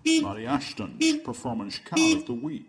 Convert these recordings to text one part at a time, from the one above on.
Barry Ashton's Performance Car of the Week.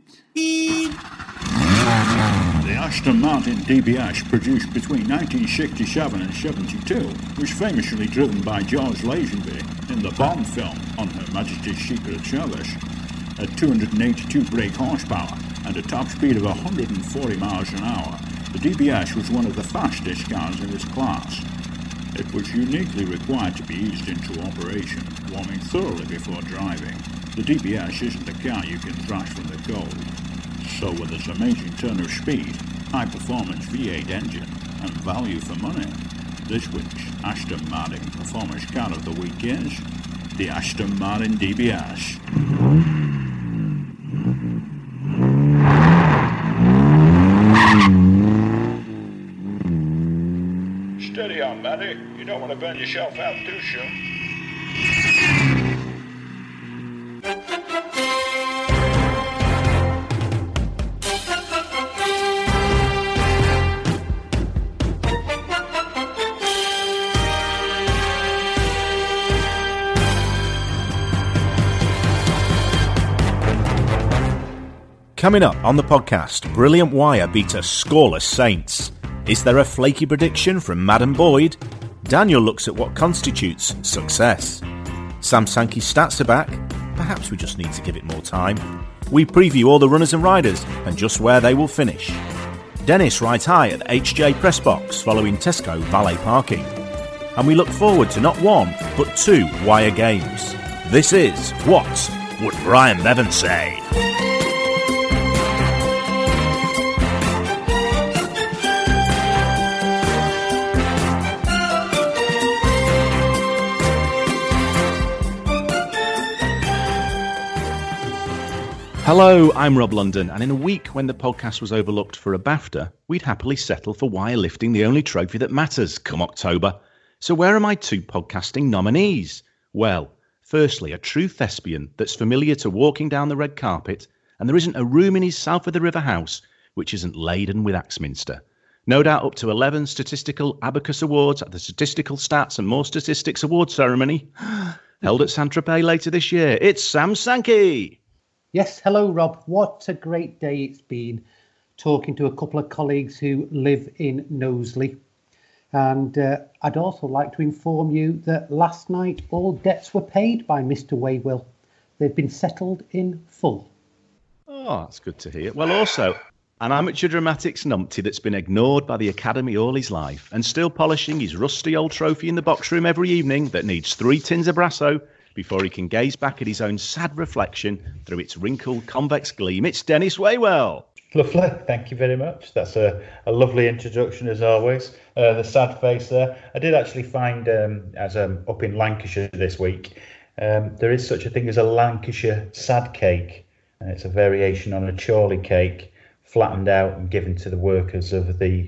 The Aston Martin DBS, produced between 1967 and 72, was famously driven by George Lazenby in the Bond film On Her Majesty's Secret Service. At 282 brake horsepower and a top speed of 140 miles an hour, the DBS was one of the fastest cars in its class. It was uniquely required to be eased into operation, warming thoroughly before driving. The DBS isn't a car you can thrash from the cold. So with its amazing turn of speed, high-performance V8 engine, and value for money, this week's Aston Martin Performance Car of the Week is the Aston Martin DBS. Steady on, Matty. You don't want to burn yourself out too soon. Coming up on the podcast, Brilliant Wire beat a scoreless Saints. Is there a flaky prediction from Madam Boyd? Daniel looks at what constitutes success. Sam Sankey's stats are back. Perhaps we just need to give it more time. We preview all the runners and riders and just where they will finish. Dennis rides high at the HJ press box following Tesco valet parking. And we look forward to not one, but 2 Wire games. This is What Would Brian Bevan Say? Hello, I'm Rob London, and in a week when the podcast was overlooked for a BAFTA, we'd happily settle for wire lifting the only trophy that matters come October. So where are my 2 podcasting nominees? Well, firstly, a true thespian that's familiar to walking down the red carpet, and there isn't a room in his south of the river house which isn't laden with Axminster. No doubt up to 11 statistical abacus awards at the Statistical Stats and More Statistics Award ceremony, held at Saint-Tropez later this year. It's Sam Sankey! Yes, hello, Rob. What a great day it's been talking to a couple of colleagues who live in Knowsley. And I'd also like to inform you that last night all debts were paid by Mr. Waywill. They've been settled in full. Oh, that's good to hear. Well, also, an amateur dramatics numpty that's been ignored by the Academy all his life and still polishing his rusty old trophy in the box room every evening that needs 3 tins of Brasso before he can gaze back at his own sad reflection through its wrinkled convex gleam. It's Dennis Waywell. Lovely, thank you very much. That's a lovely introduction as always. The sad face there. I did actually find, as I'm up in Lancashire this week, there is such a thing as a Lancashire sad cake. It's a variation on a Chorley cake, flattened out and given to the workers of the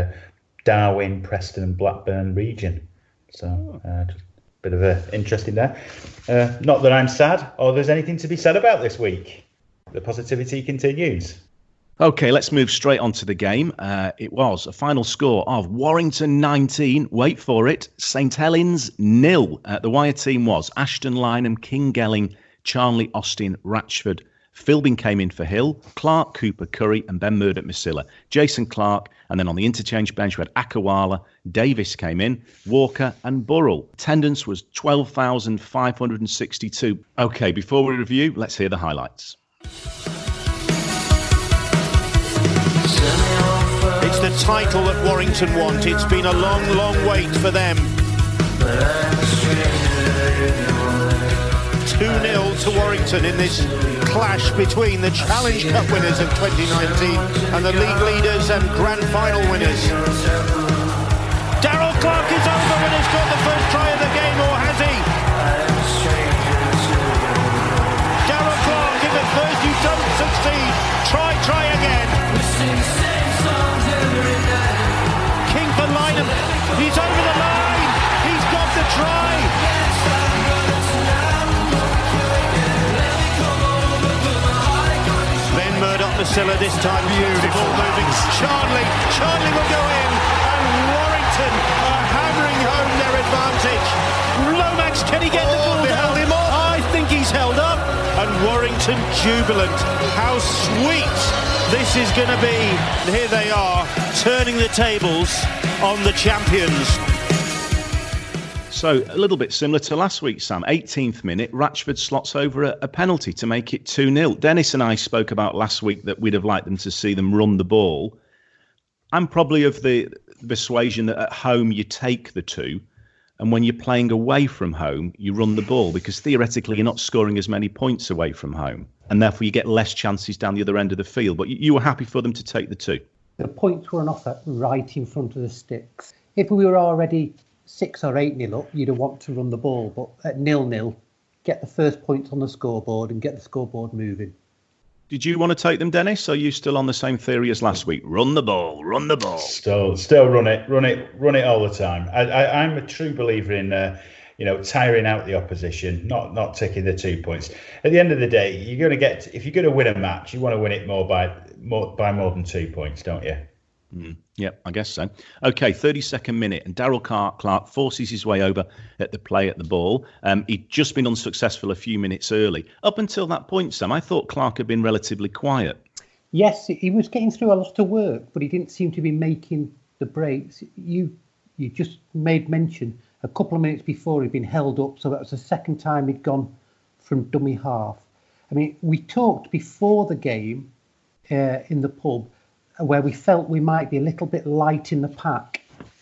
Darwin, Preston and Blackburn region. So just bit of a interesting there. Not that I'm sad or there's anything to be said about this week. The positivity continues. OK, let's move straight on to the game. It was a final score of Warrington 19, wait for it, St Helens 0. The Wire team was Ashton, Lynham, King Gelling, Charnley, Austin, Ratchford. Philbin came in for Hill, Clark, Cooper, Curry and Ben Murdoch, Masilla. Jason Clark, and then on the interchange bench we had Akawala, Davis came in, Walker and Burrell. Attendance was 12,562. OK, before we review, let's hear the highlights. It's the title that Warrington want. It's been a long, long wait for them. 2-0 to Warrington in this clash between the Challenge Cup winners of 2019 and the league leaders and grand final winners. Darrell Clark is over and has got the first try of the game, or has he? Darrell Clark, if at first you don't succeed, try again. King for Lynham, he's over the line, he's got the try. Ben Murdoch, Masilla this time, beautiful moving. Charnley will go in, and Warrington are hammering home their advantage. Lomax, can he get the ball? Held him off. I think he's held up, and Warrington jubilant. How sweet this is going to be. And here they are, turning the tables on the champions. So a little bit similar to last week, Sam. 18th minute, Ratchford slots over a penalty to make it 2-0. Dennis and I spoke about last week that we'd have liked them to see them run the ball. I'm probably of the persuasion that at home you take the 2, and when you're playing away from home, you run the ball, because theoretically you're not scoring as many points away from home, and therefore you get less chances down the other end of the field. But you were happy for them to take the 2. The points were on offer right in front of the sticks. If we were already 6 or 8-0 up, you'd want to run the ball, but at 0-0, get the first points on the scoreboard and get the scoreboard moving. Did you want to take them, Dennis? Are you still on the same theory as last week? Run the ball, run the ball. Still run it all the time. I'm a true believer in tiring out the opposition, not taking the 2 points. At the end of the day, if you're going to win a match, you want to win it by more than 2 points, don't you? Yep, I guess so. Okay, 32nd minute, and Daryl Clark forces his way over at the play at the ball. He'd just been unsuccessful a few minutes early. Up until that point, Sam, I thought Clark had been relatively quiet. Yes, he was getting through a lot of work, but he didn't seem to be making the breaks. You just made mention a couple of minutes before he'd been held up, so that was the second time he'd gone from dummy half. I mean, we talked before the game in the pub where we felt we might be a little bit light in the pack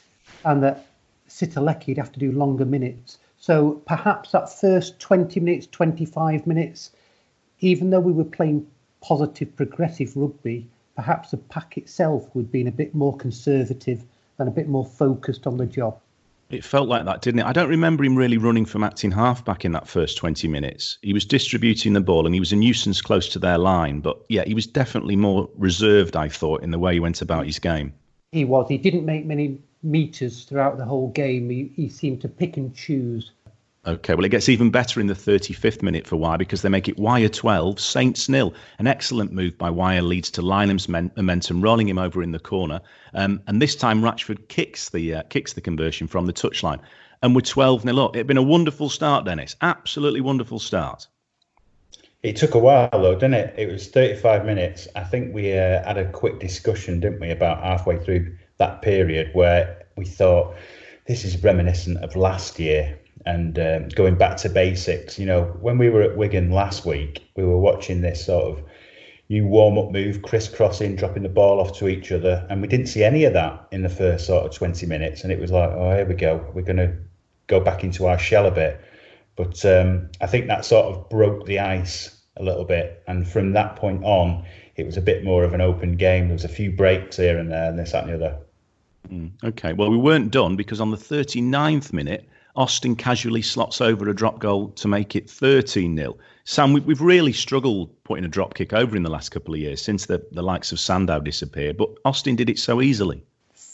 and that Sitalecki would have to do longer minutes. So perhaps that first 20 minutes, 25 minutes, even though we were playing positive, progressive rugby, perhaps the pack itself would have been a bit more conservative and a bit more focused on the job. It felt like that, didn't it? I don't remember him really running from acting halfback in that first 20 minutes. He was distributing the ball and he was a nuisance close to their line. But yeah, he was definitely more reserved, I thought, in the way he went about his game. He was. He didn't make many metres throughout the whole game. He seemed to pick and choose. OK, well, it gets even better in the 35th minute for Wyre, because they make it Wyre 12, Saints 0. An excellent move by Wyre leads to Lynham's momentum, rolling him over in the corner. And this time Ratchford kicks the conversion from the touchline. And we're 12-0 up. It'd been a wonderful start, Dennis. Absolutely wonderful start. It took a while, though, didn't it? It was 35 minutes. I think we had a quick discussion, didn't we, about halfway through that period where we thought this is reminiscent of last year. And going back to basics, when we were at Wigan last week, we were watching this sort of new warm-up move, crisscrossing, dropping the ball off to each other. And we didn't see any of that in the first sort of 20 minutes. And it was like, oh, here we go. We're going to go back into our shell a bit. But I think that sort of broke the ice a little bit. And from that point on, it was a bit more of an open game. There was a few breaks here and there, and this, that and the other. OK, well, we weren't done, because on the 39th minute, Austin casually slots over a drop goal to make it 13-0. Sam, we've really struggled putting a drop kick over in the last couple of years since the likes of Sandow disappeared, but Austin did it so easily.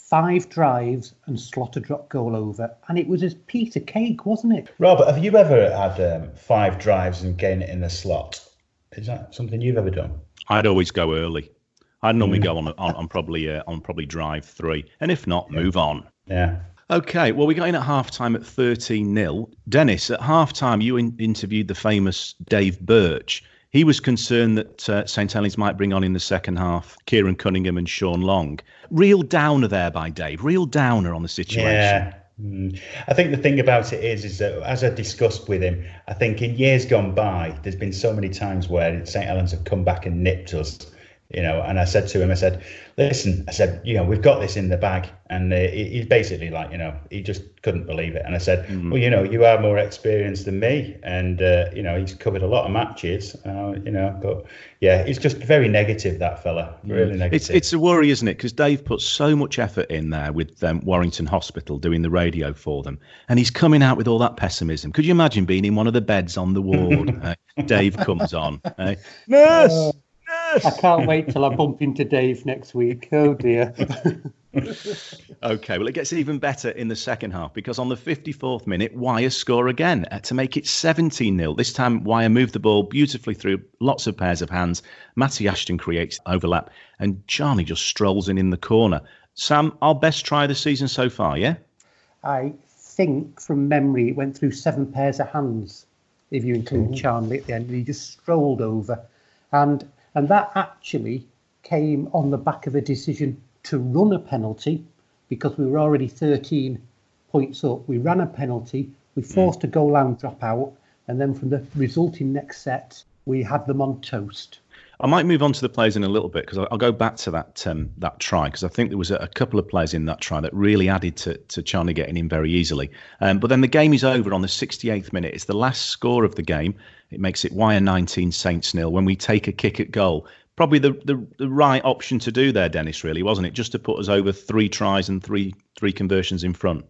5 drives and slot a drop goal over, and it was as piece of cake, wasn't it? Robert, have you ever had 5 drives and gain it in the slot? Is that something you've ever done? I'd always go early. I'd normally go on probably drive 3, and if not, move on. Yeah. OK, well, we got in at half-time at 13-0. Dennis, at half-time, you interviewed the famous Dave Birch. He was concerned that St Helens might bring on in the second half Kieran Cunningham and Sean Long. Real downer there by Dave, real downer on the situation. Yeah. I think the thing about it is that, as I discussed with him, I think in years gone by, there's been so many times where St Helens have come back and nipped us. And I said to him, listen, we've got this in the bag. And he's basically like, he just couldn't believe it. And I said, well, you are more experienced than me. And, he's covered a lot of matches, but yeah, he's just very negative, that fella, really negative. It's a worry, isn't it? Because Dave put so much effort in there with Warrington Hospital doing the radio for them. And he's coming out with all that pessimism. Could you imagine being in one of the beds on the ward? Dave comes on. Nurse! I can't wait till I bump into Dave next week. Oh, dear. OK, well, it gets even better in the second half, because on the 54th minute, Wyre score again to make it 17-0. This time, Wyre moved the ball beautifully through lots of pairs of hands. Matty Ashton creates overlap, and Charlie just strolls in the corner. Sam, our best try of the season so far, yeah? I think, from memory, it went through 7 pairs of hands. if you include Charnley at the end, and he just strolled over. And that actually came on the back of a decision to run a penalty, because we were already 13 points up. We ran a penalty, we forced a goal line drop out, and then from the resulting next set, we had them on toast. I might move on to the players in a little bit, because I'll go back to that try, because I think there was a couple of players in that try that really added to Charnley getting in very easily. But then the game is over on the 68th minute. It's the last score of the game. It makes it Wyre 19, Saints 0 when we take a kick at goal. Probably the right option to do there, Dennis, really, wasn't it? Just to put us over 3 tries and three conversions in front.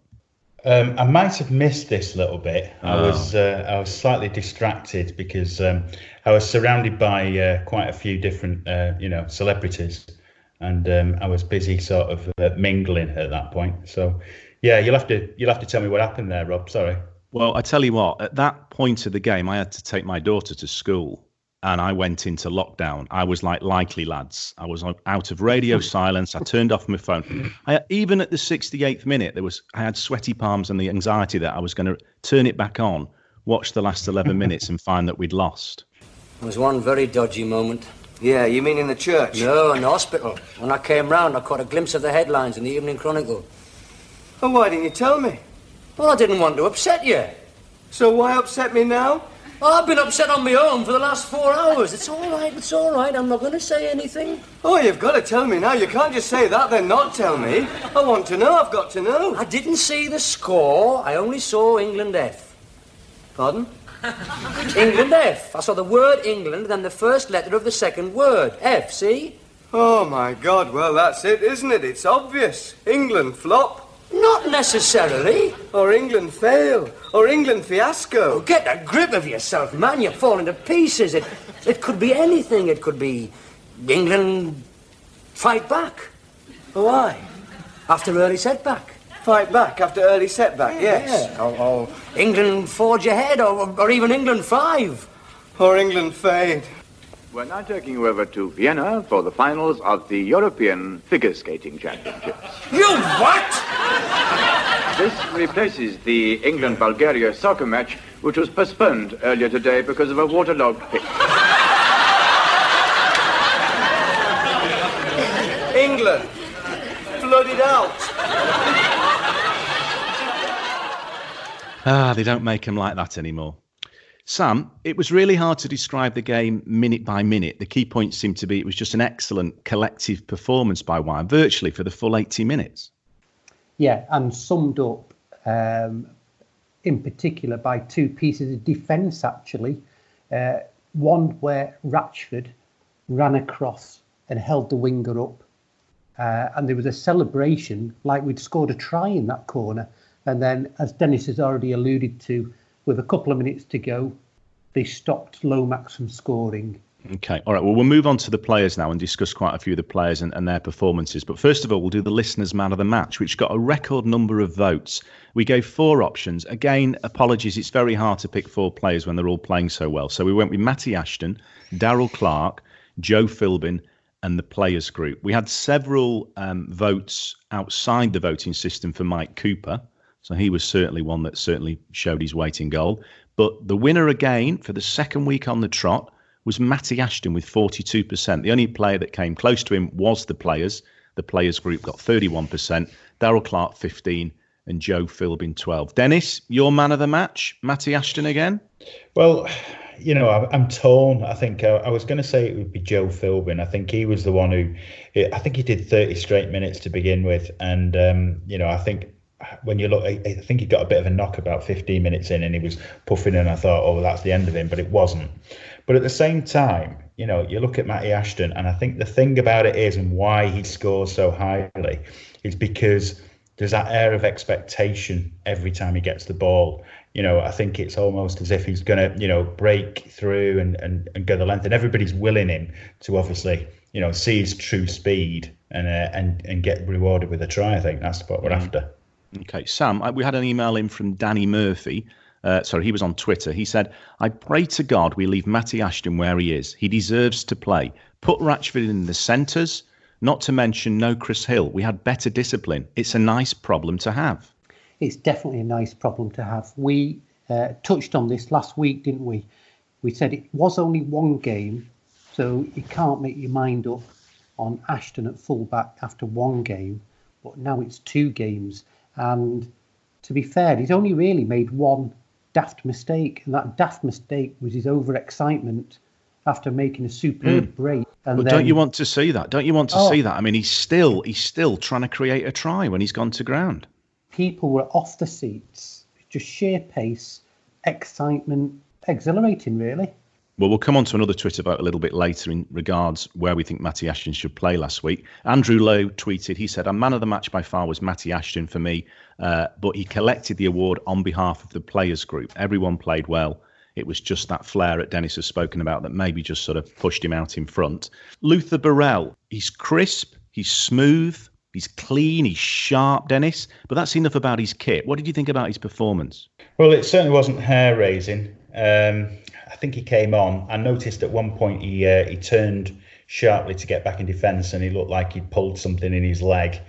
I might have missed this little bit. I was slightly distracted because I was surrounded by quite a few different celebrities, and I was busy sort of mingling at that point. So yeah, you'll have to tell me what happened there, Rob. Sorry. Well, I tell you what, at that point of the game, I had to take my daughter to school. And I went into lockdown. I was like likely lads. I was out of radio silence. I turned off my phone. Even at the 68th minute, I had sweaty palms and the anxiety that I was going to turn it back on, watch the last 11 minutes and find that we'd lost. There was one very dodgy moment. Yeah, you mean in the church? No, in the hospital. When I came round, I caught a glimpse of the headlines in the Evening Chronicle. Well, why didn't you tell me? Well, I didn't want to upset you. So why upset me now? Oh, I've been upset on my own for the last 4 hours. It's all right. I'm not going to say anything. Oh, you've got to tell me now. You can't just say that, then not tell me. I want to know. I've got to know. I didn't see the score. I only saw England F. Pardon? England F. I saw the word England, then the first letter of the second word. F, see? Oh, my God. Well, that's it, isn't it? It's obvious. England flop. Not necessarily. Or England fail. Or England fiasco. Oh, get a grip of yourself, man. You're falling to pieces. It could be anything. It could be England fight back. Why? After early setback. Fight back after early setback, yes. Yeah. Or England forge ahead, or even England 5. Or England fade. We're now taking you over to Vienna for the finals of the European Figure Skating Championships. You what? This replaces the England-Bulgaria soccer match, which was postponed earlier today because of a waterlogged pitch. England, flooded out. They don't make them like that anymore. Sam, it was really hard to describe the game minute by minute. The key points seemed to be it was just an excellent collective performance by Wyre, virtually for the full 80 minutes. Yeah, and summed up in particular by 2 pieces of defence, actually. One where Ratchford ran across and held the winger up. And there was a celebration like we'd scored a try in that corner. And then, as Dennis has already alluded to, with a couple of minutes to go, they stopped Lomax from scoring. Okay, all right. Well, we'll move on to the players now and discuss quite a few of the players and their performances. But first of all, we'll do the listeners' man of the match, which got a record number of votes. We gave 4 options. Again, apologies, it's very hard to pick 4 players when they're all playing so well. So we went with Matty Ashton, Darrell Clarke, Joe Philbin, and the players group. We had several votes outside the voting system for Mike Cooper. So he was certainly one that certainly showed his weight in gold. But the winner again for the second week on the trot was Matty Ashton with 42%. The only player that came close to him was the players. The players group got 31%, Darrell Clarke 15%, and Joe Philbin 12%. Dennis, your man of the match, Matty Ashton again? Well, you know, I'm torn. I think I was going to say it would be Joe Philbin. I think he was the one who, I think he did 30 straight minutes to begin with. And, I think when you look, I think he got a bit of a knock about 15 minutes in and he was puffing and I thought, oh, well, that's the end of him, but it wasn't. But at the same time, you look at Matty Ashton and I think the thing about it is, and why he scores so highly, is because there's that air of expectation every time he gets the ball. I think it's almost as if he's going to, break through and go the length, and everybody's willing him to obviously, see his true speed and get rewarded with a try. I think that's what we're after. Okay, Sam, we had an email in from Danny Murphy. He was on Twitter. He said, I pray to God we leave Matty Ashton where he is. He deserves to play. Put Ratchford in the centres, not to mention no Chris Hill. We had better discipline. It's a nice problem to have. It's definitely a nice problem to have. We touched on this last week, didn't we? We said it was only one game, so you can't make your mind up on Ashton at fullback after one game, but now it's 2 games. And to be fair, he's only really made one daft mistake, and that daft mistake was his overexcitement after making a superb break. And but then, don't you want to see that? Don't you want to see that? I mean, he's still trying to create a try when he's gone to ground. People were off the seats. Just sheer pace, excitement, exhilarating, really. Well, we'll come on to another Twitter vote a little bit later in regards where we think Matty Ashton should play last week. Andrew Lowe tweeted, he said, "A man of the match by far was Matty Ashton for me, but he collected the award on behalf of the players group. Everyone played well. It was just that flair that Dennis has spoken about that maybe just sort of pushed him out in front." Luther Burrell, he's crisp, he's smooth, he's clean, he's sharp, Dennis, but that's enough about his kit. What did you think about his performance? Well, it certainly wasn't hair-raising. I think he came on. I noticed at one point he turned sharply to get back in defence, and he looked like he'd pulled something in his leg.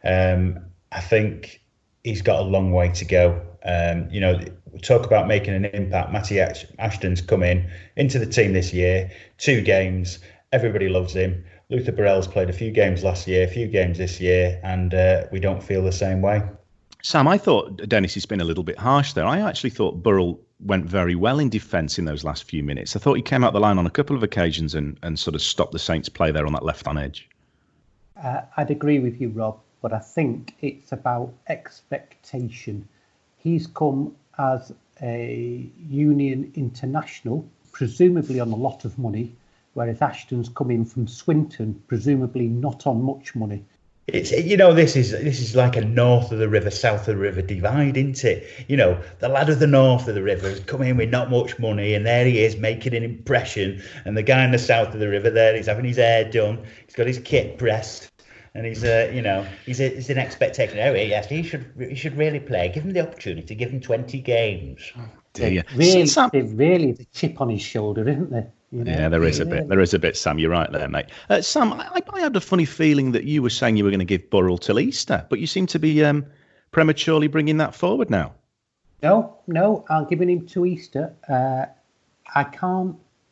I think he's got a long way to go. We talk about making an impact. Matty Ashton's come into the team this year, 2 games. Everybody loves him. Luther Burrell's played a few games last year, a few games this year, and we don't feel the same way. Sam, I thought Dennis has been a little bit harsh there. I actually thought Burrell went very well in defence in those last few minutes. I thought he came out the line on a couple of occasions and sort of stopped the Saints' play there on that left-on edge. I'd agree with you, Rob, but I think it's about expectation. He's come as a Union international, presumably on a lot of money, whereas Ashton's come in from Swinton, presumably not on much money. It's this is like a north of the river, south of the river divide, isn't it? The lad of the north of the river has come in with not much money, and there he is making an impression. And the guy in the south of the river there, he's having his hair done, he's got his kit pressed, and he's an expectation. Oh yes, he should really play. Give him the opportunity. Give him 20 games. Dear. Really the chip on his shoulder, isn't there? Yeah, there is a bit. There is a bit, Sam. You're right there, mate. Sam, I had a funny feeling that you were saying you were going to give Burrell till Easter, but you seem to be prematurely bringing that forward now. No, I'm giving him to Easter. I can't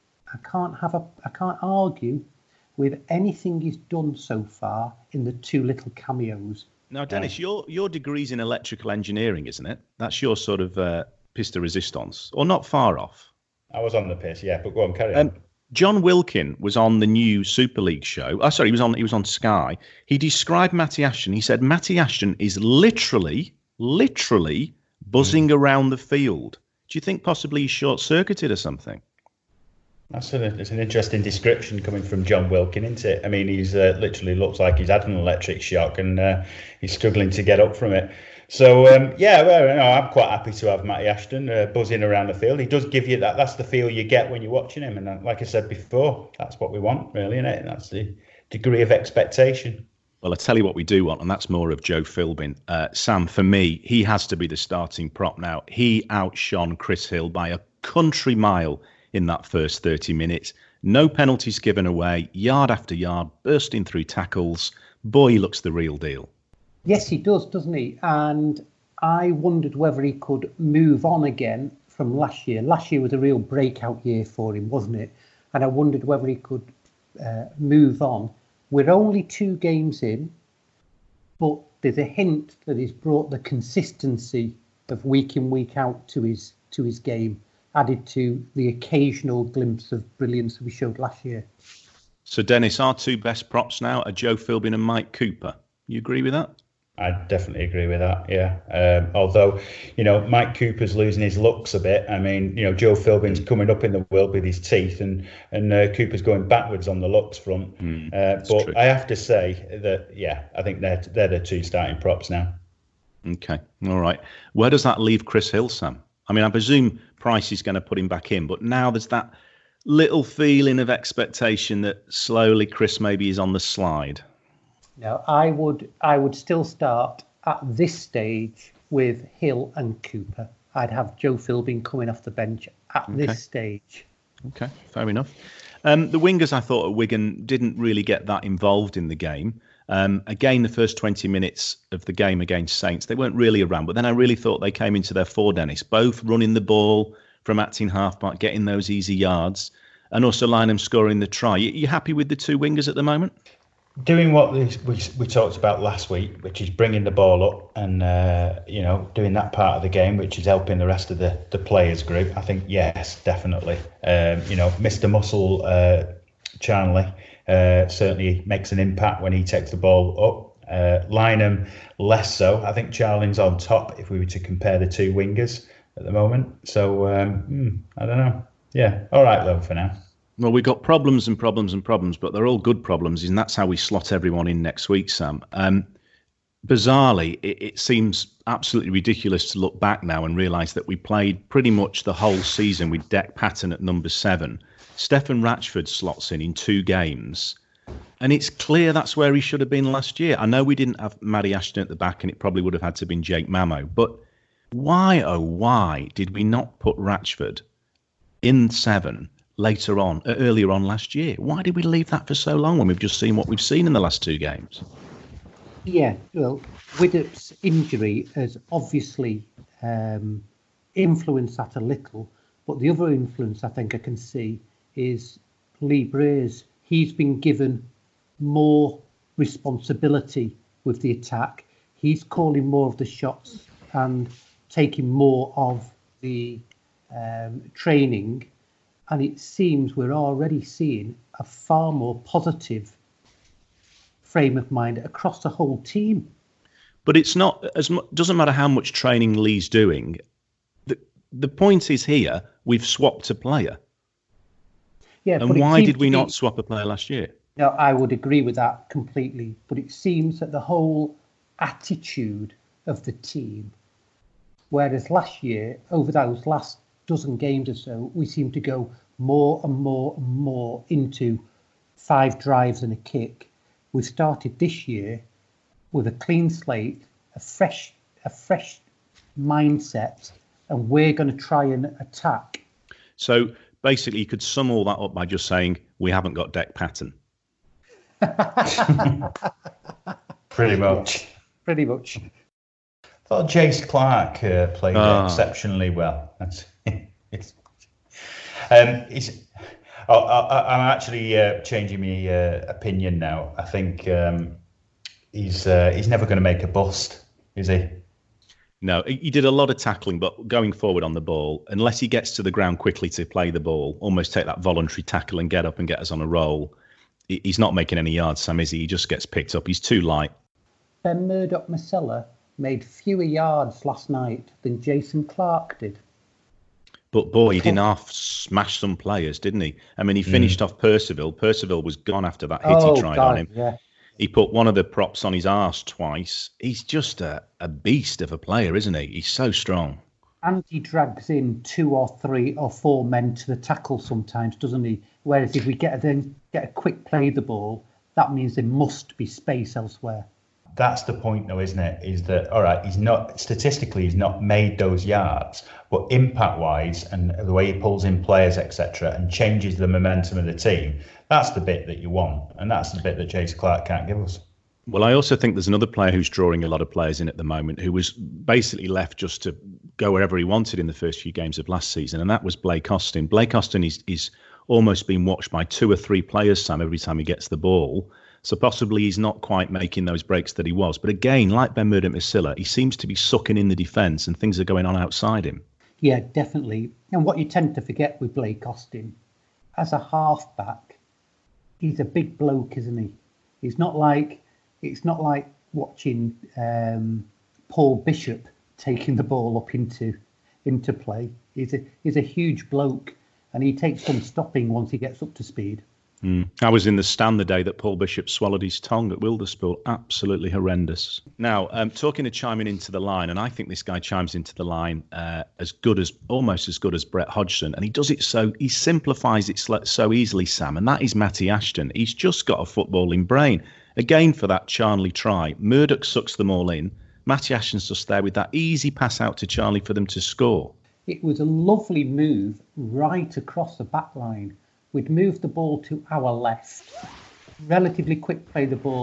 argue with anything he's done so far in the 2 little cameos. Now, Dennis, your degree's in electrical engineering, isn't it? That's your sort of piste de resistance, or not far off. I was on the piss, yeah, but go on, carry on. John Wilkin was on the new Super League show. Oh, sorry, he was on Sky. He described Matty Ashton. He said Matty Ashton is literally buzzing around the field. Do you think possibly he's short-circuited or something? It's an interesting description coming from John Wilkin, isn't it? I mean, he's literally looks like he's had an electric shock, and he's struggling to get up from it. So, I'm quite happy to have Matty Ashton buzzing around the field. He does give you that. That's the feel you get when you're watching him. And like I said before, that's what we want, really, isn't it? That's the degree of expectation. Well, I tell you what we do want, and that's more of Joe Philbin. Sam, for me, he has to be the starting prop now. He outshone Chris Hill by a country mile in that first 30 minutes. No penalties given away, yard after yard, bursting through tackles. Boy, he looks the real deal. Yes, he does, doesn't he? And I wondered whether he could move on again from last year. Last year was a real breakout year for him, wasn't it? And I wondered whether he could move on. We're only 2 games in, but there's a hint that he's brought the consistency of week in, week out to his game, added to the occasional glimpse of brilliance that we showed last year. So, Dennis, our 2 best props now are Joe Philbin and Mike Cooper. You agree with that? I definitely agree with that, yeah. Although, Mike Cooper's losing his looks a bit. I mean, Joe Philbin's coming up in the world with his teeth, and Cooper's going backwards on the looks front. But true. I have to say that, yeah, I think they're the 2 starting props now. Okay, all right. Where does that leave Chris Hill, Sam? I mean, I presume Price is going to put him back in, but now there's that little feeling of expectation that slowly Chris maybe is on the slide. No, I would still start at this stage with Hill and Cooper. I'd have Joe Philbin coming off the bench at this stage. Okay, fair enough. The wingers, I thought, at Wigan didn't really get that involved in the game. Again, the first 20 minutes of the game against Saints, they weren't really around. But then I really thought they came into their fore, Dennis, both running the ball from acting halfback, getting those easy yards, and also Lynham scoring the try. You happy with the two wingers at the moment? Doing what we talked about last week, which is bringing the ball up and doing that part of the game, which is helping the rest of the players group. I think yes, definitely. Mr. Muscle Charnley certainly makes an impact when he takes the ball up. Lynham less so. I think Charling's on top if we were to compare the two wingers at the moment. So I don't know. Yeah, all right though for now. Well, we've got problems and problems and problems, but they're all good problems, and that's how we slot everyone in next week, Sam. Bizarrely, it seems absolutely ridiculous to look back now and realise that we played pretty much the whole season with Dec Patton at number 7. Stefan Ratchford slots in 2 games, and it's clear that's where he should have been last year. I know we didn't have Maddie Ashton at the back, and it probably would have had to have been Jake Mamo, but why, oh why, did we not put Ratchford in 7 earlier on last year? Why did we leave that for so long when we've just seen what we've seen in the last 2 games? Yeah, well, Widdop's injury has obviously influenced that a little, but the other influence I think I can see is Lee Briers. He's been given more responsibility with the attack. He's calling more of the shots and taking more of the training. And it seems we're already seeing a far more positive frame of mind across the whole team. But it's not doesn't matter how much training Lee's doing. The point is here, we've swapped a player. Yeah, and why did we not swap a player last year? No, I would agree with that completely. But it seems that the whole attitude of the team, whereas last year, over those last dozen games or so, we seem to go more and more and more into 5 drives and a kick. We started this year with a clean slate, a fresh mindset, and we're going to try and attack. So basically, you could sum all that up by just saying we haven't got Dec Patton. Pretty much. Pretty much. I thought Jace Clark played exceptionally well. I'm actually changing my opinion now. I think he's never going to make a bust, is he? No, he did a lot of tackling, but going forward on the ball, unless he gets to the ground quickly to play the ball, almost take that voluntary tackle and get up and get us on a roll, he's not making any yards, Sam, is he? He just gets picked up. He's too light. Ben Murdoch-Masila made fewer yards last night than Jason Clark did. But boy, he didn't half smash some players, didn't he? I mean, he finished off Percival. Percival was gone after that hit he tried on him. Yeah. He put one of the props on his arse twice. He's just a beast of a player, isn't he? He's so strong. And he drags in 2 or 3 or 4 men to the tackle sometimes, doesn't he? Whereas if we get a quick play of the ball, that means there must be space elsewhere. That's the point, though, isn't it? Is that, all right, he's not made those yards, but impact-wise and the way he pulls in players, etc., and changes the momentum of the team, that's the bit that you want. And that's the bit that Jace Clark can't give us. Well, I also think there's another player who's drawing a lot of players in at the moment who was basically left just to go wherever he wanted in the first few games of last season, and that was Blake Austin. Blake Austin is almost been watched by 2 or 3 players, Sam, every time he gets the ball. So possibly he's not quite making those breaks that he was. But again, like Ben Murdoch-Masila, he seems to be sucking in the defence and things are going on outside him. Yeah, definitely. And what you tend to forget with Blake Austin, as a halfback, he's a big bloke, isn't he? It's not like watching Paul Bishop taking the ball up into play. He's a huge bloke, and he takes some stopping once he gets up to speed. I was in the stand the day that Paul Bishop swallowed his tongue at Wilderspool. Absolutely horrendous. Now, talking of chiming into the line, and I think this guy chimes into the line almost as good as Brett Hodgson, and he does it he simplifies it so easily, Sam, and that is Matty Ashton. He's just got a footballing brain. Again, for that Charnley try, Murdoch sucks them all in. Matty Ashton's just there with that easy pass out to Charnley for them to score. It was a lovely move right across the back line. We'd moved the ball to our left, relatively quick play the ball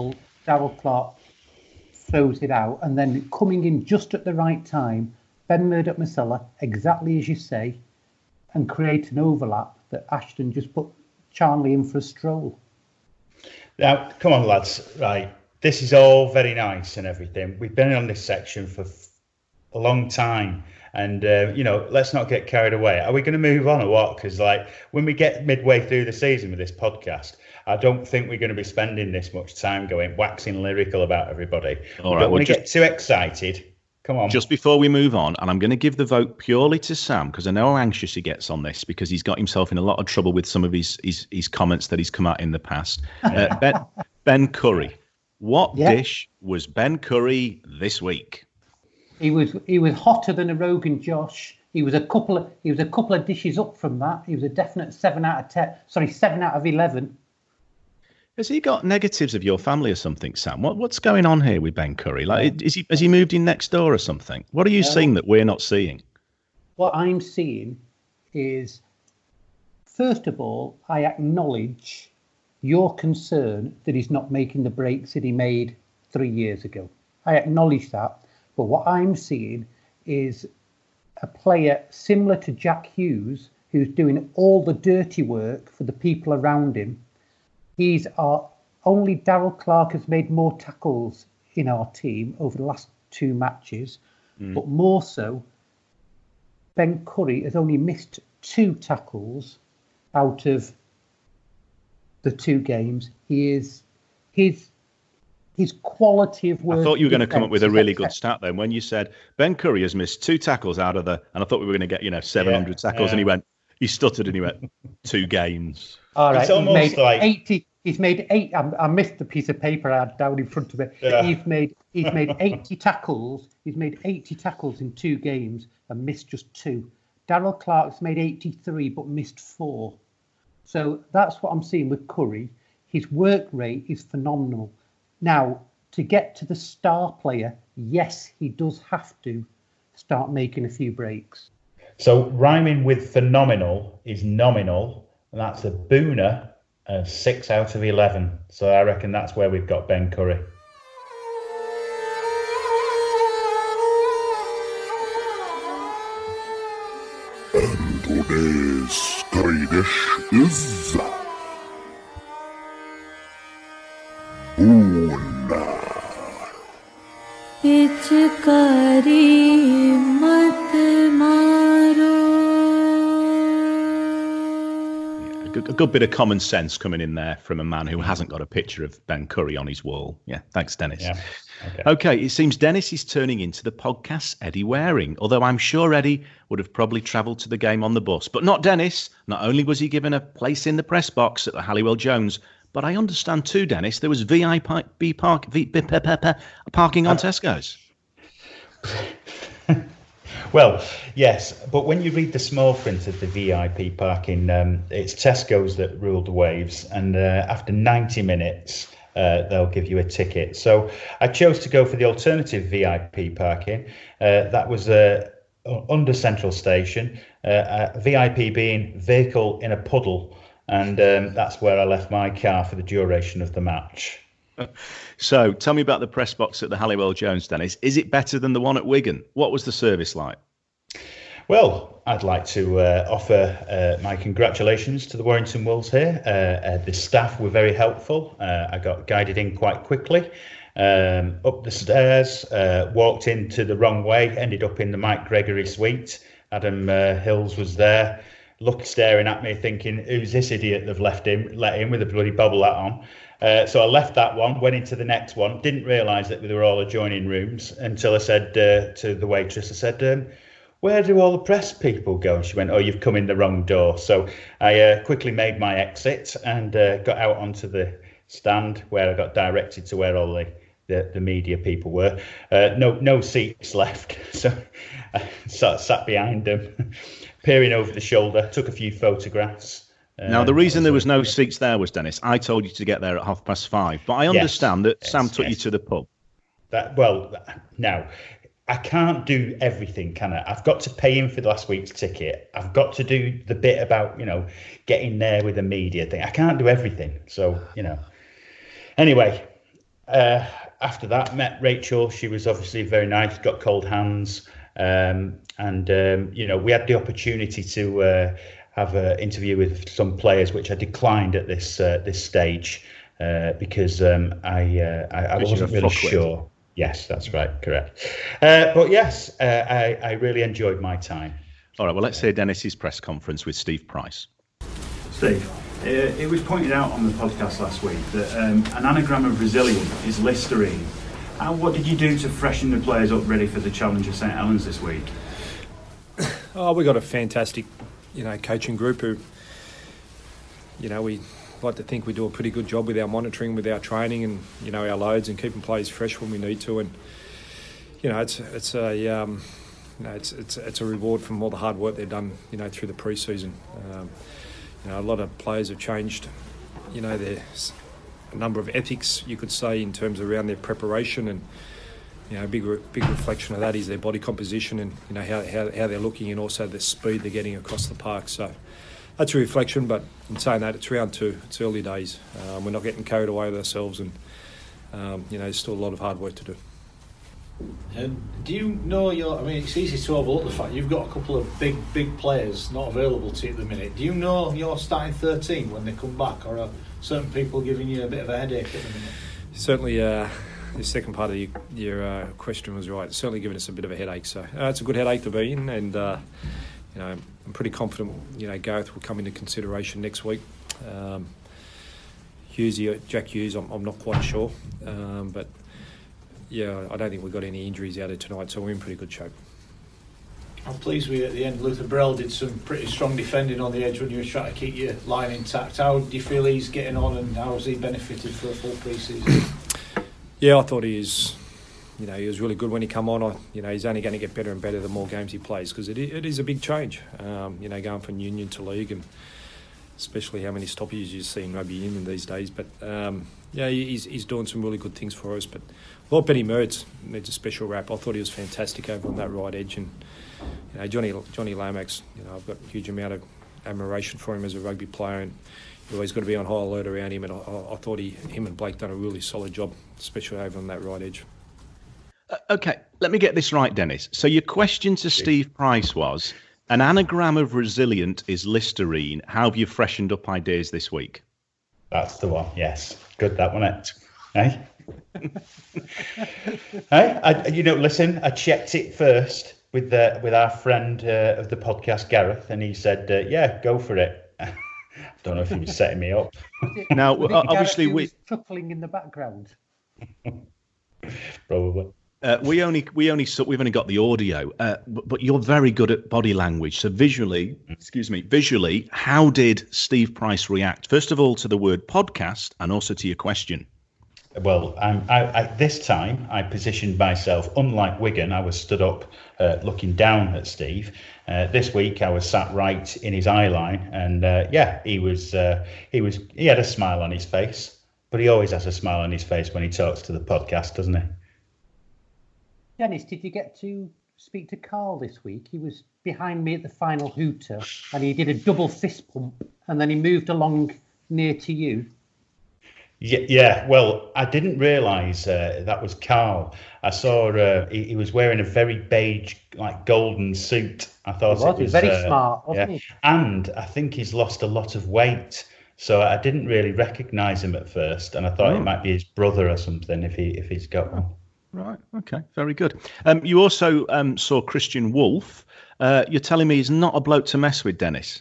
Darryl Clark throws it out, and then coming in just at the right time, Ben Murdoch-Masella, exactly as you say, and create an overlap that Ashton just put Charnley in for a stroll. Now, come on, lads. Right, this is all very nice and everything. We've been on this section for a long time. And, let's not get carried away. Are we going to move on or what? Because, when we get midway through the season with this podcast, I don't think we're going to be spending this much time waxing lyrical about everybody. All right, don't want to get too excited. Come on. Just before we move on, and I'm going to give the vote purely to Sam, because I know how anxious he gets on this, because he's got himself in a lot of trouble with some of his comments that he's come out in the past. Ben Curry. What dish was Ben Curry this week? He was hotter than a Rogan Josh. He was a couple of dishes up from that. He was a definite 7 out of 11. Has he got negatives of your family or something, Sam? What's going on here with Ben Curry? Has he moved in next door or something? What are you seeing that we're not seeing? What I'm seeing is, first of all, I acknowledge your concern that he's not making the breaks that he made 3 years ago. I acknowledge that. But what I'm seeing is a player similar to Jack Hughes, who's doing all the dirty work for the people around him. Only Darryl Clark has made more tackles in our team over the last 2 matches, but more so, Ben Curry has only missed 2 tackles out of the 2 games. His quality of work. I thought you were going to come up with a really good stat then when you said Ben Curry has missed 2 tackles out of and I thought we were going to get 700 tackles, and he stuttered and he went 2 games. All right, it's almost like 80. He's made 8. I missed the piece of paper I had down in front of me. Yeah. He's made 80 tackles. He's made 80 tackles in 2 games and missed just 2. Darryl Clark's made 83 but missed 4. So that's what I'm seeing with Curry. His work rate is phenomenal. Now, to get to the star player, yes, he does have to start making a few breaks. So rhyming with phenomenal is nominal, and that's a booner, 6 out of 11. So I reckon that's where we've got Ben Curry. And today's curry dish is boona. पिचकारी मत मारो. A good bit of common sense coming in there from a man who hasn't got a picture of Ben Curry on his wall. Yeah, thanks, Dennis. Yeah. Okay, it seems Dennis is turning into the podcast's Eddie Waring, although I'm sure Eddie would have probably travelled to the game on the bus. But not Dennis. Not only was he given a place in the press box at the Halliwell Jones, but I understand too, Dennis, there was VIP parking on Tesco's. Well, yes, but when you read the small print of the VIP parking, it's Tesco's that ruled the waves, and after 90 minutes, they'll give you a ticket. So I chose to go for the alternative VIP parking. That was under Central Station, VIP being vehicle in a puddle, and that's where I left my car for the duration of the match. So tell me about the press box at the Halliwell Jones, Dennis. Is it better than the one at Wigan? What was the service like? Well, I'd like to offer my congratulations to the Warrington Wolves here. The staff were very helpful. I got guided in quite quickly, up the stairs, walked into the wrong way, ended up in the Mike Gregory suite. Adam Hills was there, staring at me, thinking, "Who's this idiot they've let in with a bloody bobble hat on?" So I left that one, went into the next one, didn't realise that they were all adjoining rooms until I said to the waitress, I said, "Where do all the press people go?" And she went, "Oh, you've come in the wrong door." So I quickly made my exit and got out onto the stand where I got directed to where all the media people were. No seats left. So I sat behind them, peering over the shoulder, took a few photographs. Now, the reason there was no seats there was, Dennis, I told you to get there at 5:30, but I understand that Sam took you to the pub. Now, I can't do everything, can I? I've got to pay him for last week's ticket. I've got to do the bit about, getting there with the media thing. I can't do everything. So, Anyway, After that, met Rachel. She was obviously very nice, got cold hands. And we had the opportunity to have an interview with some players, which I declined at this stage because I wasn't really sure. Yes, that's right, correct. But yes, I really enjoyed my time. All right, well, let's hear Dennis's press conference with Steve Price. Steve, it was pointed out on the podcast last week that an anagram of resilient is Listerine. What did you do to freshen the players up ready for the challenge of St Helens this week? We got a fantastic, coaching group who, we like to think we do a pretty good job with our monitoring, with our training, and our loads, and keeping players fresh when we need to. And it's a reward from all the hard work they've done, through the pre-season. A lot of players have changed, their a number of ethics, you could say, in terms of around their preparation, and a big reflection of that is their body composition and how they're looking, and also the speed they're getting across the park. So that's a reflection. But in saying that, it's round 2. It's early days. We're not getting carried away with ourselves, and there's still a lot of hard work to do. Do you know it's easy to overlook the fact you've got a couple of big players not available to you at the minute. Do you know your starting 13 when they come back, or are certain people giving you a bit of a headache at the minute? Certainly, the second part of your question was right. It's certainly giving us a bit of a headache. So it's a good headache to be in, and I'm pretty confident. Gareth will come into consideration next week. Jack Hughes, I'm not quite sure, but. Yeah, I don't think we've got any injuries out of tonight, so we're in pretty good shape. I'm pleased with you at the end. Luther Burrell did some pretty strong defending on the edge when you were trying to keep your line intact. How do you feel he's getting on, and how has he benefited for a full pre-season? Yeah, I thought he was really good when he come on. He's only going to get better and better the more games he plays, because it is a big change, going from union to league, and especially how many stoppages you see in rugby union these days. But he's doing some really good things for us. But I thought Benny Mertz needs a special rap. I thought he was fantastic over on that right edge, and Johnny Lomax. I've got a huge amount of admiration for him as a rugby player, and you always got to be on high alert around him. And I thought him and Blake done a really solid job, especially over on that right edge. Okay, let me get this right, Dennis. So your question to Steve Price was, an anagram of resilient is Listerine. How have you freshened up ideas this week? That's the one, yes. Good, that one, it. Hey? Hey, listen, I checked it first with our friend of the podcast, Gareth, and he said, yeah, go for it. I don't know if he was setting me up. Now, obviously, we're chuckling in the background. Probably. We've only got the audio, but you're very good at body language. So visually, how did Steve Price react? First of all, to the word podcast, and also to your question. Well, I this time I positioned myself, unlike Wigan, I was stood up looking down at Steve. This week I was sat right in his eye line, and he had a smile on his face, but he always has a smile on his face when he talks to the podcast, doesn't he? Dennis, did you get to speak to Carl this week? He was behind me at the final hooter, and he did a double fist pump, and then he moved along near to you. Yeah. Well, I didn't realise that was Carl. I saw he was wearing a very beige, like golden suit. I thought he was very smart, wasn't he? And I think he's lost a lot of weight, so I didn't really recognise him at first, and I thought it might be his brother or something if he's got one. Right. Okay. Very good. You also saw Christian Wolf. You're telling me he's not a bloke to mess with, Dennis?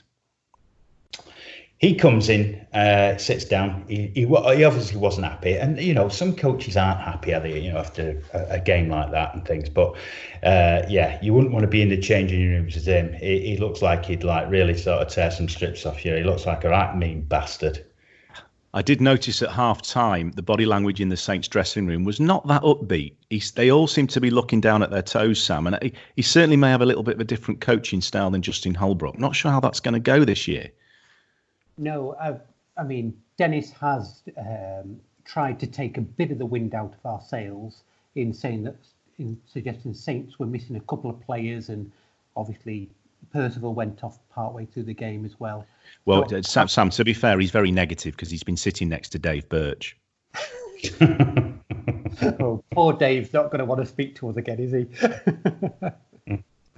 He comes in, sits down. He obviously wasn't happy, and some coaches aren't happy, are they? After a game like that and things. But you wouldn't want to be in the changing rooms with him. He looks like he'd really sort of tear some strips off you. He looks like a right mean bastard. I did notice at half-time the body language in the Saints dressing room was not that upbeat. They all seem to be looking down at their toes, Sam, and he certainly may have a little bit of a different coaching style than Justin Holbrook. Not sure how that's going to go this year. No, I mean, Dennis has tried to take a bit of the wind out of our sails in suggesting Saints were missing a couple of players, and obviously Percival went off partway through the game as well. Well, Sam, to be fair, he's very negative because he's been sitting next to Dave Birch. Oh, poor Dave's not going to want to speak to us again, is he?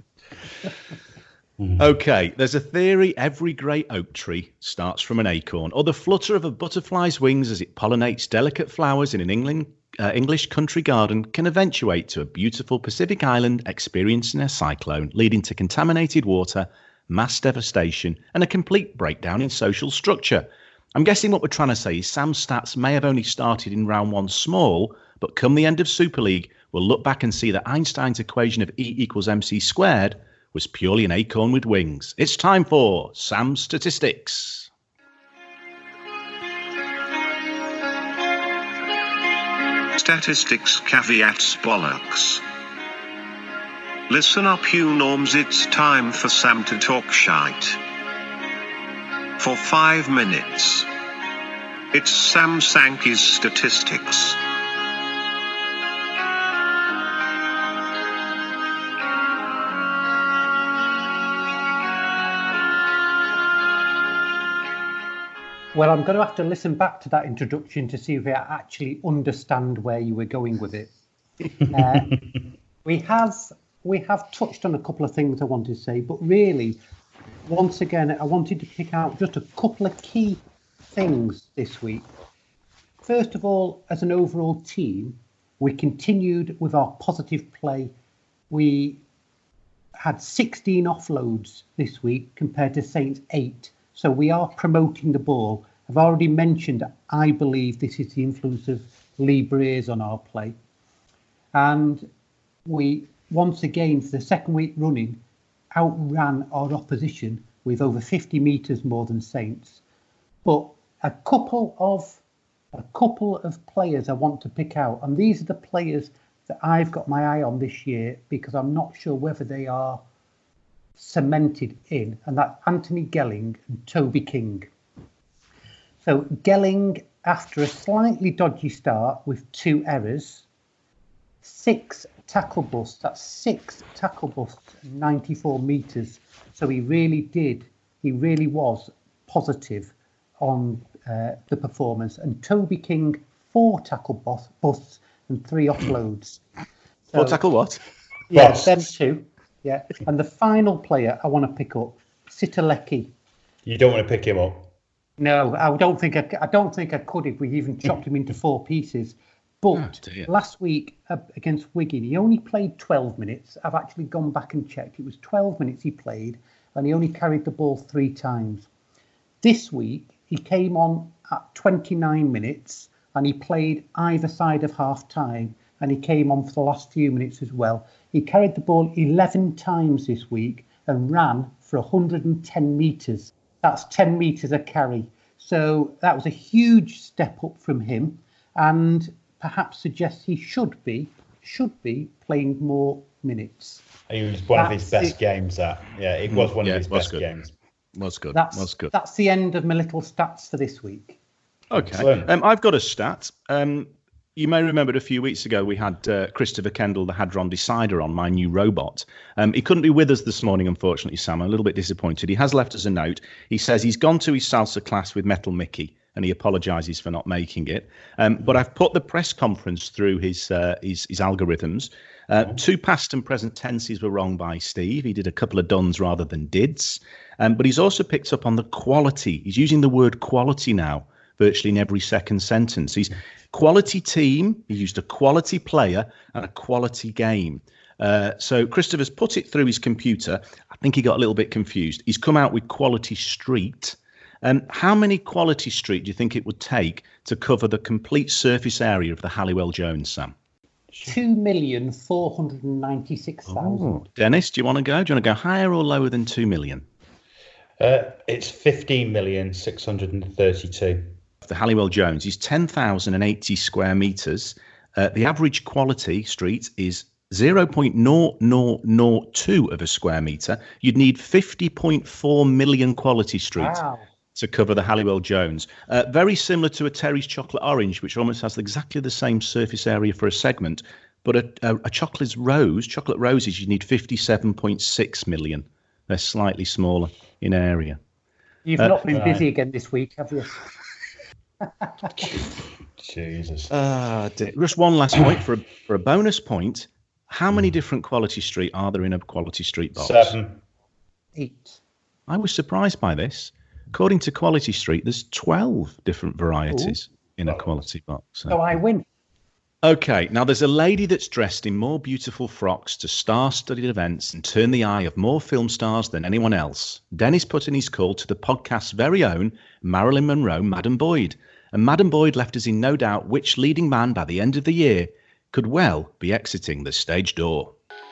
Okay, there's a theory every great oak tree starts from an acorn, or the flutter of a butterfly's wings as it pollinates delicate flowers in an English country garden can eventuate to a beautiful Pacific island experiencing a cyclone, leading to contaminated water, mass devastation, and a complete breakdown in social structure. I'm guessing what we're trying to say is Sam's stats may have only started in round one small, but come the end of Super League, we'll look back and see that Einstein's equation of E equals MC squared was purely an acorn with wings. It's time for Sam's Statistics. Statistics caveats bollocks. Listen up, you norms, it's time for Sam to talk shite. For 5 minutes. It's Sam Sankey's Statistics. Well, I'm going to have to listen back to that introduction to see if I actually understand where you were going with it. We have touched on a couple of things I wanted to say, but really, once again, I wanted to pick out just a couple of key things this week. First of all, as an overall team, we continued with our positive play. We had 16 offloads this week compared to Saints 8. So we are promoting the ball. I've already mentioned, I believe this is the influence of Lee Briers on our play. And we, once again, for the second week running, outran our opposition with over 50 metres more than Saints. But a couple of players I want to pick out, and these are the players that I've got my eye on this year because I'm not sure whether they are cemented in, and that's Anthony Gelling and Toby King. So Gelling, after a slightly dodgy start with 2 errors, 6 tackle busts, that's 6 tackle busts, 94 metres. So he really was positive on the performance. And Toby King, 4 tackle busts and 3 offloads. So, 4 tackle what? Yeah, them 2. Yeah, and the final player I want to pick up, Sitalecki. You don't want to pick him up? No, I don't think I could if we even chopped him into 4 pieces. But last week against Wigan, he only played 12 minutes. I've actually gone back and checked. It was 12 minutes he played, and he only carried the ball 3 times. This week, he came on at 29 minutes, and he played either side of half-time, and he came on for the last few minutes as well. He carried the ball 11 times this week and ran for 110 metres. That's 10 metres a carry. So that was a huge step up from him, and perhaps suggests he should be playing more minutes. It was one of his best games. It was one of his best games. Was good. That's the end of my little stats for this week. Okay. I've got a stat. You may remember a few weeks ago we had Christopher Kendall, the Hadron Decider, on, my new robot. He couldn't be with us this morning, unfortunately, Sam. I'm a little bit disappointed. He has left us a note. He says he's gone to his salsa class with Metal Mickey, and he apologises for not making it. But I've put the press conference through his algorithms. 2 past and present tenses were wrong by Steve. He did a couple of dones rather than dids. But he's also picked up on the quality. He's using the word quality now virtually in every second sentence. He's quality team. He used a quality player and a quality game. So Christopher's put it through his computer. I think he got a little bit confused. He's come out with quality street. How many quality street do you think it would take to cover the complete surface area of the Halliwell Jones, Sam? 2,496,000. Oh, Dennis, do you want to go? Do you want to go higher or lower than 2 million? It's 15,632. The Halliwell Jones is 10,080 square metres. The average quality street is 0.0002 of a square metre. You'd need 50.4 million quality street to cover the Halliwell Jones. Very similar to a Terry's Chocolate Orange, which almost has exactly the same surface area for a segment. But a chocolate roses, you need 57.6 million. They're slightly smaller in area. You've not been busy again this week, have you? Jesus. Just one last point for a bonus point. How many different Quality Street are there in a Quality Street box? 7. 8. I was surprised by this. According to Quality Street, there's 12 different varieties in a quality box. So I win. Okay, now there's a lady that's dressed in more beautiful frocks to star-studded events and turn the eye of more film stars than anyone else. Dennis put in his call to the podcast's very own Marilyn Monroe, Madam Boyd. And Madam Boyd left us in no doubt which leading man by the end of the year could well be exiting the stage door.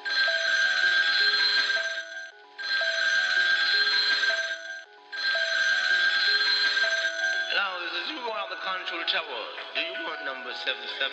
Hello, this is you on the control tower. Do you want number 77?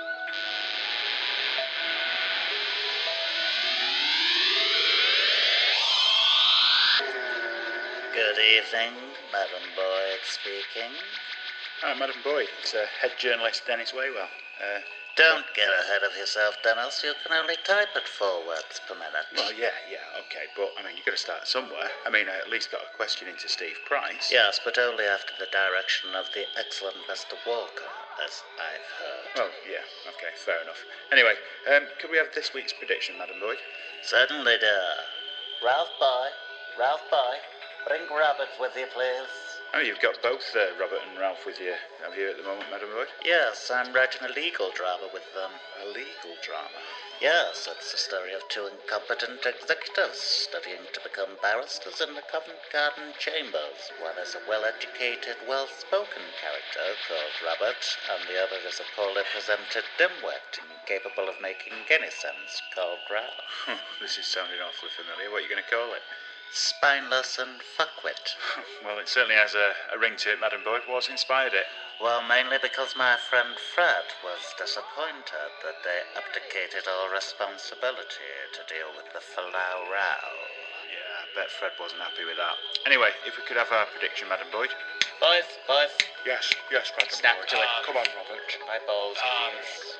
Good evening, Madam Boyd speaking. Hi, Madam Boyd. It's head journalist Dennis Waywell. Don't get ahead of yourself, Dennis. You can only type at 4 words per minute. Well, yeah, okay, but, you've got to start somewhere. I at least got a question into Steve Price. Yes, but only after the direction of the excellent Mr. Walker, as I've heard. Oh, yeah, okay, fair enough. Anyway, could we have this week's prediction, Madam Boyd? Certainly, dear. Ralph Boy, bring Robert with you, please. Oh, you've got both Robert and Ralph with you out here at the moment, Madam Boyd? Yes, I'm writing a legal drama with them. A legal drama? Yes, it's the story of 2 incompetent executives studying to become barristers in the Covent Garden chambers. One is a well-educated, well-spoken character called Robert, and the other is a poorly presented dimwit incapable of making any sense called Ralph. This is sounding awfully familiar. What are you going to call it? Spineless and fuckwit. Well, it certainly has a ring to it, Madam Boyd. What's inspired it? Well, mainly because my friend Fred was disappointed that they abdicated all responsibility to deal with the Falau row. Yeah, I bet Fred wasn't happy with that. Anyway, if we could have our prediction, Madam Boyd. Boys. Yes, Madam Snap Boyd. to it. Come on, Robert. My balls, please.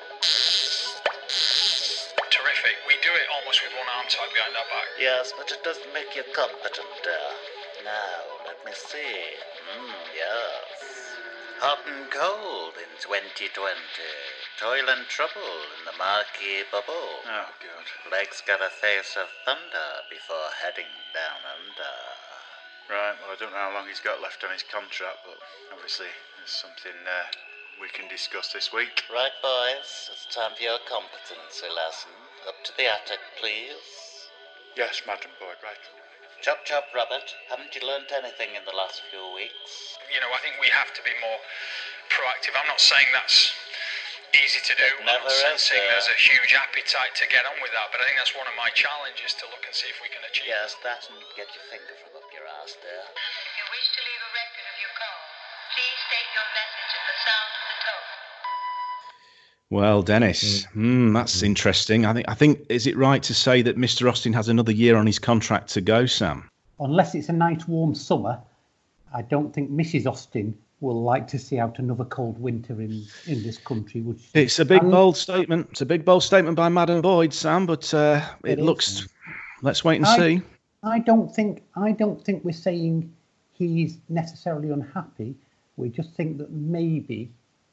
Terrific. We do it almost with one arm tied behind our back. Yes, but it doesn't make you competent, dear. Now, let me see. Yes. Hot and cold in 2020. Toil and trouble in the marquee bubble. Oh, God. Legs got a face of thunder before heading down under. Right, well, I don't know how long he's got left on his contract, but obviously there's something we can discuss this week. Right, boys, it's time for your competency lesson. Up to the attic, please. Yes, Madam Boyd, right. Chop, Robert. Haven't you learnt anything in the last few weeks? I think we have to be more proactive. I'm not saying that's easy to do. I'm not sensing there's a huge appetite to get on with that, but I think that's one of my challenges to look and see if we can achieve. Yes, that and get your finger from up your ass there. If you wish to leave a record of your call, please state your message at the sound of the tone. Well, Dennis, that's interesting. I think is it right to say that Mr. Austin has another year on his contract to go, Sam? Unless it's a nice warm summer, I don't think Mrs. Austin will like to see out another cold winter in this country. It's a big, bold statement. It's a big, bold statement by Madam Boyd, Sam, but it looks... Let's wait and see. I don't think we're saying he's necessarily unhappy. We just think that maybe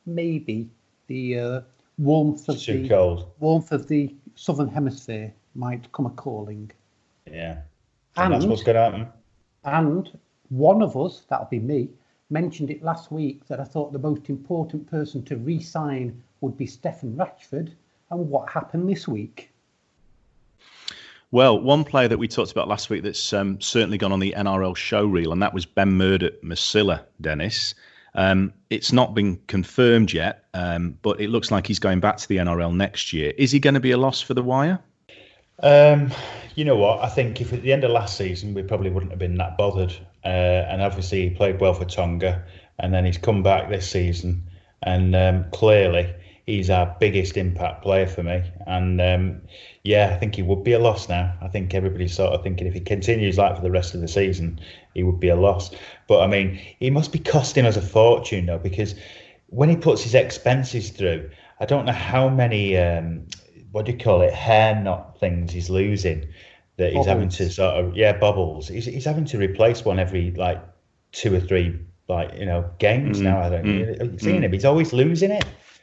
the warmth of the southern hemisphere might come a calling. Yeah, and that's what's going to happen. And one of us, that'll be me, mentioned it last week that I thought the most important person to re-sign would be Stefan Ratchford. And what happened this week? Well, one player that we talked about last week that's certainly gone on the NRL show reel, and that was Ben Murdoch-Masila, Dennis. It's not been confirmed yet, but it looks like he's going back to the NRL next year. Is he going to be a loss for the Wire? You know what? I think if at the end of last season, we probably wouldn't have been that bothered. And obviously, he played well for Tonga, and then he's come back this season, and clearly he's our biggest impact player for me. And I think he would be a loss now. I think everybody's sort of thinking if he continues like for the rest of the season, he would be a loss. But I mean, he must be costing us a fortune though, because when he puts his expenses through, I don't know how many hair knot things he's losing that he's having to bobbles. He's having to replace one every 2 or 3 games now. I don't. You've seen him; he's always losing it.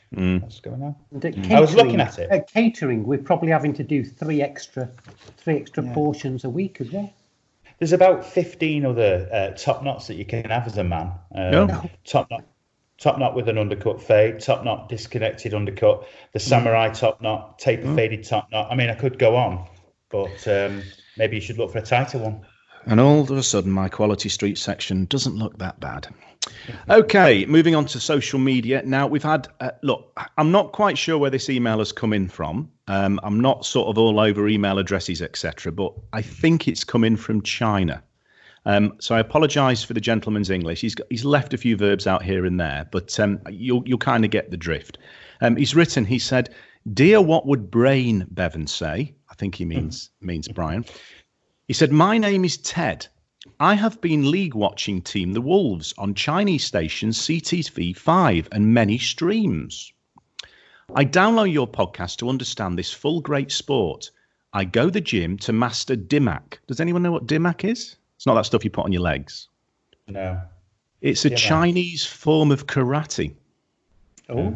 What's going on? I was looking at it. At catering, we're probably having to do three extra portions a week as well. There's about 15 other top knots that you can have as a man. Top knot with an undercut fade, top knot disconnected undercut, the samurai top knot, taper faded top knot. I mean, I could go on, but maybe you should look for a tighter one. And all of a sudden, my Quality Street section doesn't look that bad. Okay, moving on to social media. Now, we've had, look, I'm not quite sure where this email has come in from. I'm not sort of all over email addresses, etc., but I think it's come in from China. So I apologise for the gentleman's English. He's left a few verbs out here and there, but you'll kind of get the drift. He said, "Dear, what would Brain Bevan say?" I think he means Brian. He said, "My name is Ted. I have been league watching Team the Wolves on Chinese stations CTV5 and many streams. I download your podcast to understand this full great sport. I go the gym to master Dimak." Does anyone know what Dimak is? It's not that stuff you put on your legs. No. It's a Chinese form of karate. Oh.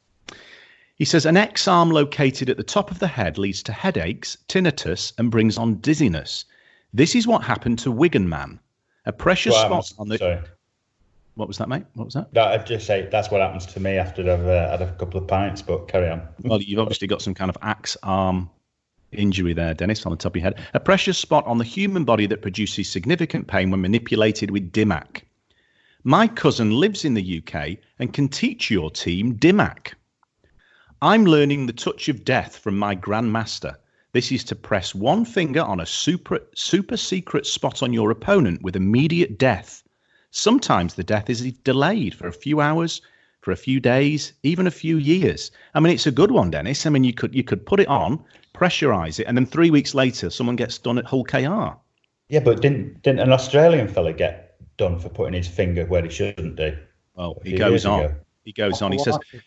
He says, "An X-arm located at the top of the head leads to headaches, tinnitus, and brings on dizziness. This is what happened to Wigan Man. A pressure spot on the..." Sorry. What was that, mate? What was that? I'd just say that's what happens to me after I've had a couple of pints, but carry on. Well, you've obviously got some kind of axe arm injury there, Dennis, on the top of your head. "A pressure spot on the human body that produces significant pain when manipulated with Dimak. My cousin lives in the UK and can teach your team Dimak. I'm learning the touch of death from my grandmaster. This is to press one finger on a super secret spot on your opponent with immediate death. Sometimes the death is delayed for a few hours, for a few days, even a few years." I mean, it's a good one, Dennis. I mean, you could put it on, pressurize it, and then 3 weeks later, someone gets done at Hull KR. Yeah, but didn't an Australian fella get done for putting his finger where he shouldn't do? Well, he goes on. He goes on.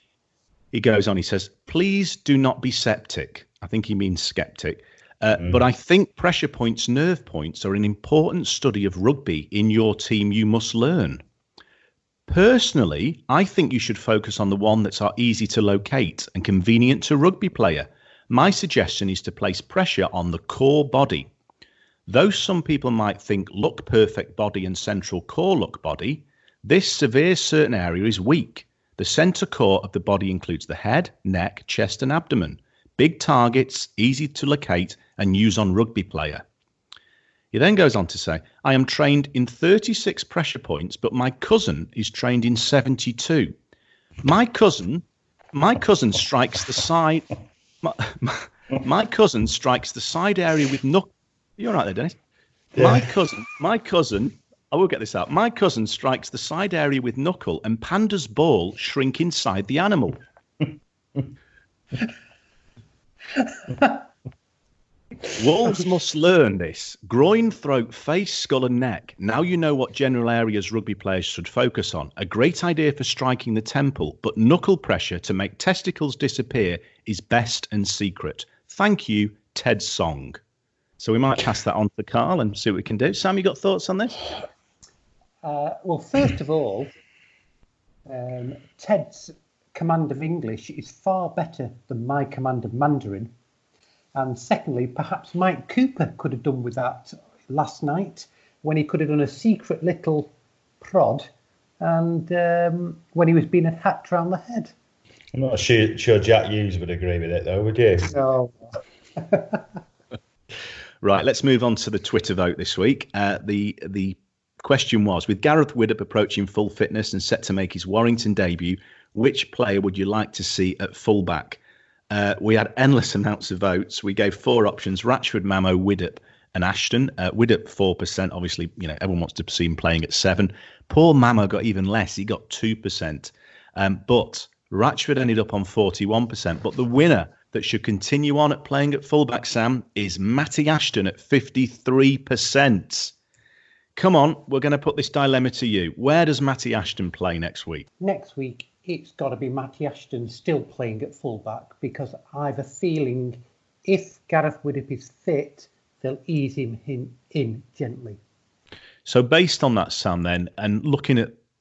He says, "Please do not be septic." I think he means skeptic. But I think pressure points, nerve points are an important study of rugby in your team you must learn. Personally, I think you should focus on the one that's easy to locate and convenient to rugby player. My suggestion is to place pressure on the core body. Though some people might think look perfect body and central core look body, this severe certain area is weak. The center core of the body includes the head, neck, chest and abdomen. Big targets, easy to locate and use on rugby player. He then goes on to say, "I am trained in 36 pressure points, but my cousin is trained in 72. My cousin strikes the side. My cousin strikes the side area with knuckle." You're right there, Dennis. Yeah. My cousin. I will get this out. "My cousin strikes the side area with knuckle, and Panda's ball shrink inside the animal." Wolves must learn this. Groin, throat, face, skull and neck. Now you know what general areas rugby players should focus on. A great idea for striking the temple, but knuckle pressure to make testicles disappear is best and secret. Thank you, Ted Song. So we might pass that on to Carl and see what we can do. Sam, you got thoughts on this? Well, first of all, Ted's command of English is far better than my command of Mandarin. And secondly, perhaps Mike Cooper could have done with that last night when he could have done a secret little prod and when he was being attacked around the head. I'm not sure Jack Hughes would agree with it, though, would you? No. Right, let's move on to the Twitter vote this week. The question was, with Gareth Widdop approaching full fitness and set to make his Warrington debut, which player would you like to see at fullback? We had endless amounts of votes. We gave 4 options: Ratchford, Mamo, Widdop and Ashton. Widdop 4%. Obviously, everyone wants to see him playing at 7. Poor Mamo got even less. He got 2%. But Ratchford ended up on 41%. But the winner that should continue on at playing at fullback, Sam, is Matty Ashton at 53%. Come on, we're going to put this dilemma to you. Where does Matty Ashton play next week? Next week, it's got to be Matty Ashton still playing at fullback, because I have a feeling if Gareth Widdop is fit, they'll ease him in gently. So based on that, Sam, then, and looking at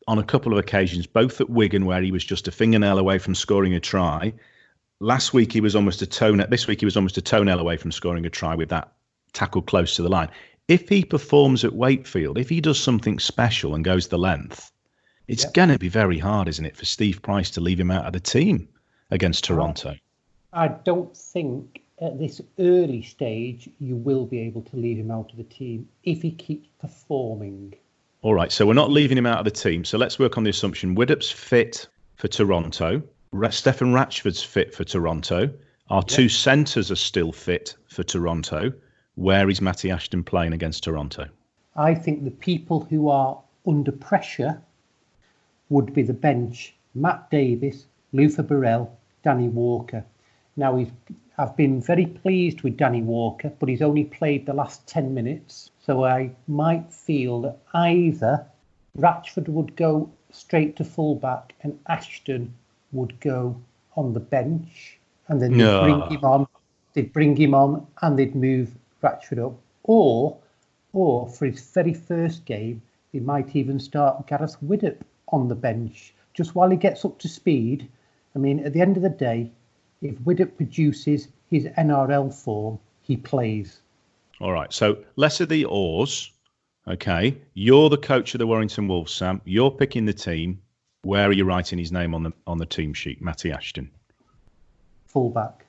on a couple of occasions, both at Wigan, where he was just a fingernail away from scoring a try. Last week he was almost a toenail. This week he was almost a toenail away from scoring a try with that tackle close to the line. If he performs at Wakefield, if he does something special and goes the length, it's going to be very hard, isn't it, for Steve Price to leave him out of the team against Toronto? I don't think at this early stage you will be able to leave him out of the team if he keeps performing. All right, so we're not leaving him out of the team. So let's work on the assumption Widdop's fit for Toronto. Stefan Ratchford's fit for Toronto. Our two centres are still fit for Toronto. Where is Matty Ashton playing against Toronto? I think the people who are under pressure would be the bench. Matt Davis, Luther Burrell, Danny Walker. Now, I've been very pleased with Danny Walker, but he's only played the last 10 minutes. So I might feel that either Ratchford would go straight to fullback and Ashton would go on the bench. And then they'd bring him on and they'd move Ratchford up, or for his very first game, he might even start Gareth Widdop on the bench just while he gets up to speed. I mean, at the end of the day, if Widdop produces his NRL form, he plays. All right, so less of the oars. Okay, you're the coach of the Warrington Wolves, Sam. You're picking the team. Where are you writing his name on the team sheet? Matty Ashton. Fullback.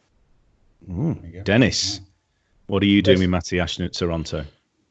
Dennis. What are you doing with Matty Ashton at Toronto?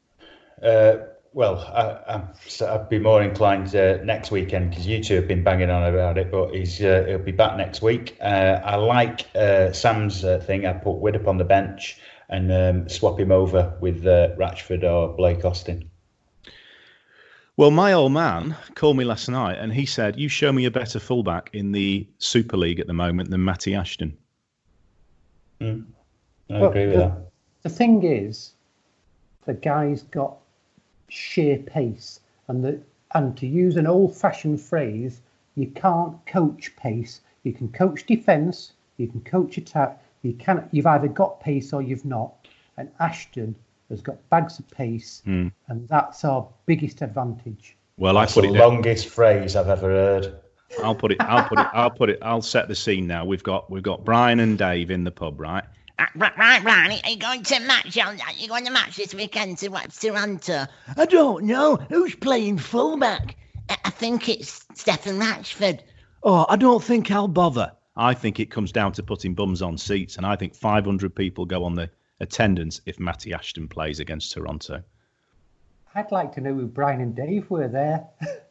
Well, I'd be more inclined next weekend because you two have been banging on about it, but he'll be back next week. I like Sam's thing. I put Widdop on the bench and swap him over with Ratchford or Blake Austin. Well, my old man called me last night and he said, you show me a better fullback in the Super League at the moment than Matty Ashton. I agree with that. The thing is, the guy's got sheer pace, and to use an old-fashioned phrase, you can't coach pace. You can coach defence, you can coach attack. You've either got pace or you've not. And Ashton has got bags of pace, and that's our biggest advantage. Well, that's the longest phrase I've ever heard. I'll put it. I'll set the scene now. We've got Brian and Dave in the pub, right? Right, Brian, are you going to match? Are you going to match this weekend to Toronto? I don't know. Who's playing fullback? I think it's Stefan Ratchford. Oh, I don't think I'll bother. I think it comes down to putting bums on seats, and I think 500 people go on the attendance if Matty Ashton plays against Toronto. I'd like to know who Brian and Dave were there.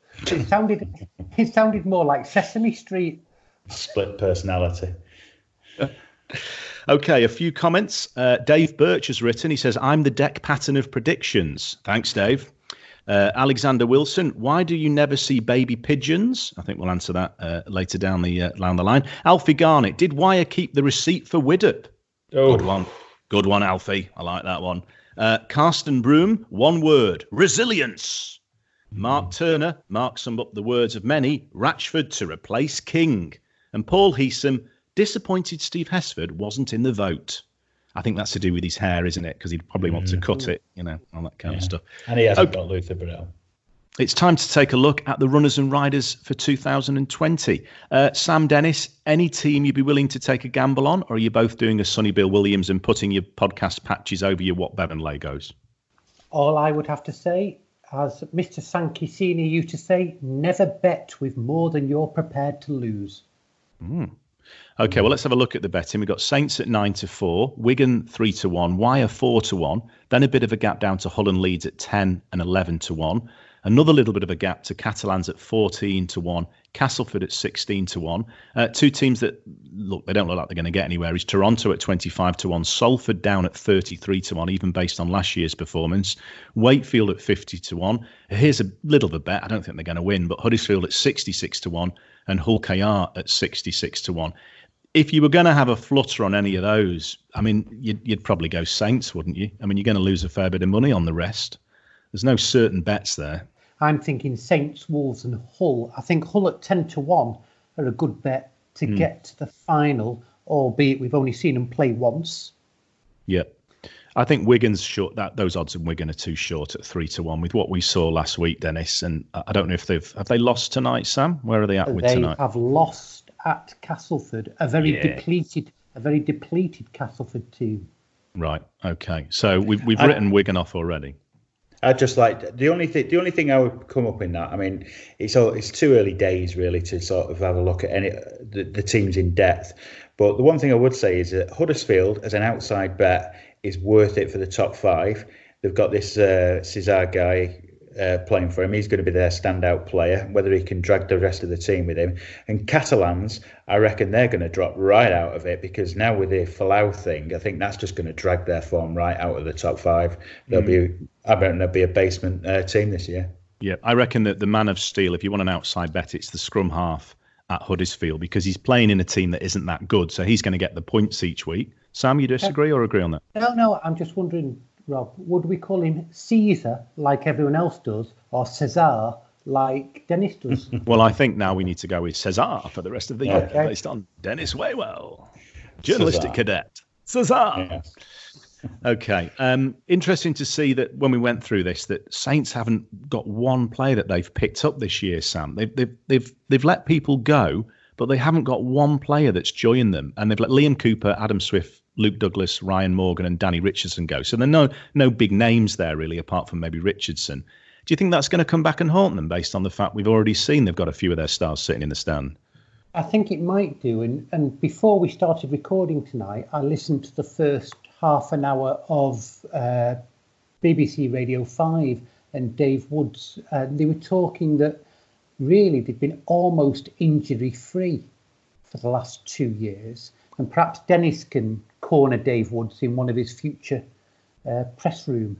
It sounded more like Sesame Street. Split personality. Okay, a few comments. Dave Birch has written, he says, I'm the deck pattern of predictions. Thanks, Dave. Alexander Wilson, why do you never see baby pigeons? I think we'll answer that later down the line. Alfie Garnett, did Wire keep the receipt for Widdop? Oh. Good one, Alfie. I like that one. Carsten Broom, one word, resilience. Mark Turner, Mark summed up the words of many, Ratchford to replace King. And Paul Heesam, disappointed Steve Hesford wasn't in the vote. I think that's to do with his hair, isn't it? Because he'd probably want to cut it, all that kind of stuff. And he hasn't got Luther Burrell. It's time to take a look at the runners and riders for 2020. Sam Dennis, any team you'd be willing to take a gamble on, or are you both doing a Sonny Bill Williams and putting your podcast patches over your What Bevan Legos? All I would have to say, as Mr. Sankey Senior used to say, never bet with more than you're prepared to lose. Okay, well, let's have a look at the betting. We've got Saints at 9-4, Wigan 3-1, Wire 4-1, then a bit of a gap down to Hull and Leeds at 10 and 11-1. Another little bit of a gap to Catalans at 14-1, Castleford at 16-1. Two teams that they don't look like they're going to get anywhere is Toronto at 25-1, Salford down at 33-1, even based on last year's performance. Wakefield at 50-1. Here's a little bit of a bet. I don't think they're going to win, but Huddersfield at 66-1 and Hull KR at 66-1. If you were going to have a flutter on any of those, I mean, you'd probably go Saints, wouldn't you? I mean, you're going to lose a fair bit of money on the rest. There's no certain bets there. I'm thinking Saints, Wolves and Hull. I think Hull at 10-1 are a good bet to get to the final, albeit we've only seen them play once. Yep. I think Wigan's short. Those odds in Wigan are too short at 3-1 with what we saw last week, Dennis. And I don't know if have they lost tonight, Sam? Where are they at with tonight? They have lost at Castleford, a very depleted Castleford team. Right. Okay. So we've written Wigan off already. I just like the only thing I would come up in that. I mean, it's too early days really to sort of have a look at the teams in depth. But the one thing I would say is that Huddersfield, as an outside bet, is worth it for the top 5. They've got this Cesar guy playing for him. He's going to be their standout player, whether he can drag the rest of the team with him. And Catalans, I reckon they're going to drop right out of it, because now with the Falau thing, I think that's just going to drag their form right out of the top 5. I bet there'll be a basement team this year. Yeah, I reckon that the man of steel, if you want an outside bet, it's the scrum half at Huddersfield, because he's playing in a team that isn't that good, so he's going to get the points each week. Sam, you disagree or agree on that? No, I'm just wondering, Rob, would we call him Caesar like everyone else does, or Cesar like Dennis does? Well, I think now we need to go with Cesar for the rest of the year, based on Dennis Waywell, journalistic cadet. Cesar. Yes. Okay. Interesting to see that when we went through this, that Saints haven't got one player that they've picked up this year, Sam. They've let people go, but they haven't got one player that's joined them. And they've let Liam Cooper, Adam Swift, Luke Douglas, Ryan Morgan and Danny Richardson go. So there are no big names there, really, apart from maybe Richardson. Do you think that's going to come back and haunt them based on the fact we've already seen they've got a few of their stars sitting in the stand? I think it might do. And before we started recording tonight, I listened to the first half an hour of BBC Radio 5 and Dave Woods. They were talking that really they've been almost injury-free for the last 2 years. And perhaps Dennis can corner Dave Woods in one of his future press room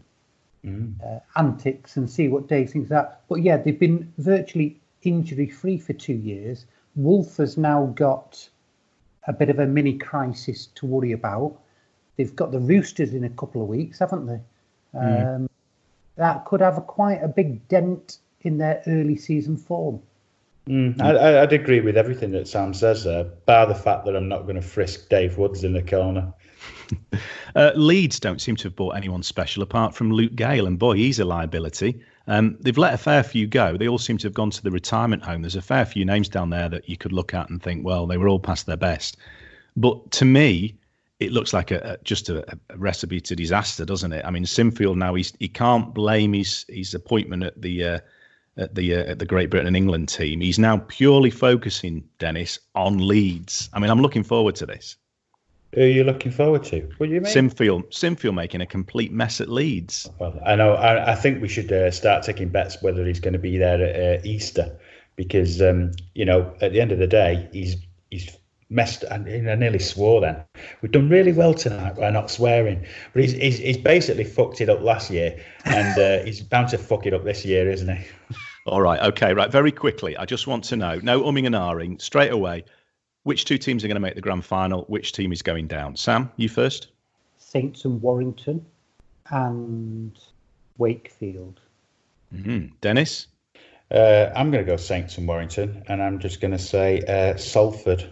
antics and see what Dave thinks of that. But yeah, they've been virtually injury-free for 2 years. Wolf has now got a bit of a mini crisis to worry about. They've got the Roosters in a couple of weeks, haven't they? That could have quite a big dent in their early season form. I'd agree with everything that Sam says there, bar the fact that I'm not going to frisk Dave Woods in the corner. Leeds don't seem to have bought anyone special apart from Luke Gale, and boy, he's a liability. They've let a fair few go. They all seem to have gone to the retirement home. There's a fair few names down there that you could look at and think, well, they were all past their best. But to me, it looks like just a recipe to disaster, doesn't it? I mean, Sinfield now, he can't blame his appointment at the Great Britain and England team. He's now purely focusing, Dennis, on Leeds. I mean, I'm looking forward to this. Who are you looking forward to? What do you mean? Simfield making a complete mess at Leeds. Well, I know. I think we should start taking bets whether he's going to be there at Easter, because at the end of the day, he's messed. And I nearly swore then. We've done really well tonight by not swearing, but he's basically fucked it up last year, and he's bound to fuck it up this year, isn't he? All right. Okay. Right. Very quickly, I just want to know, no umming and ahhing, straight away. Which two teams are going to make the grand final? Which team is going down? Sam, you first. Saints and Warrington and Wakefield. Dennis? I'm going to go Saints and Warrington, and I'm just going to say Salford.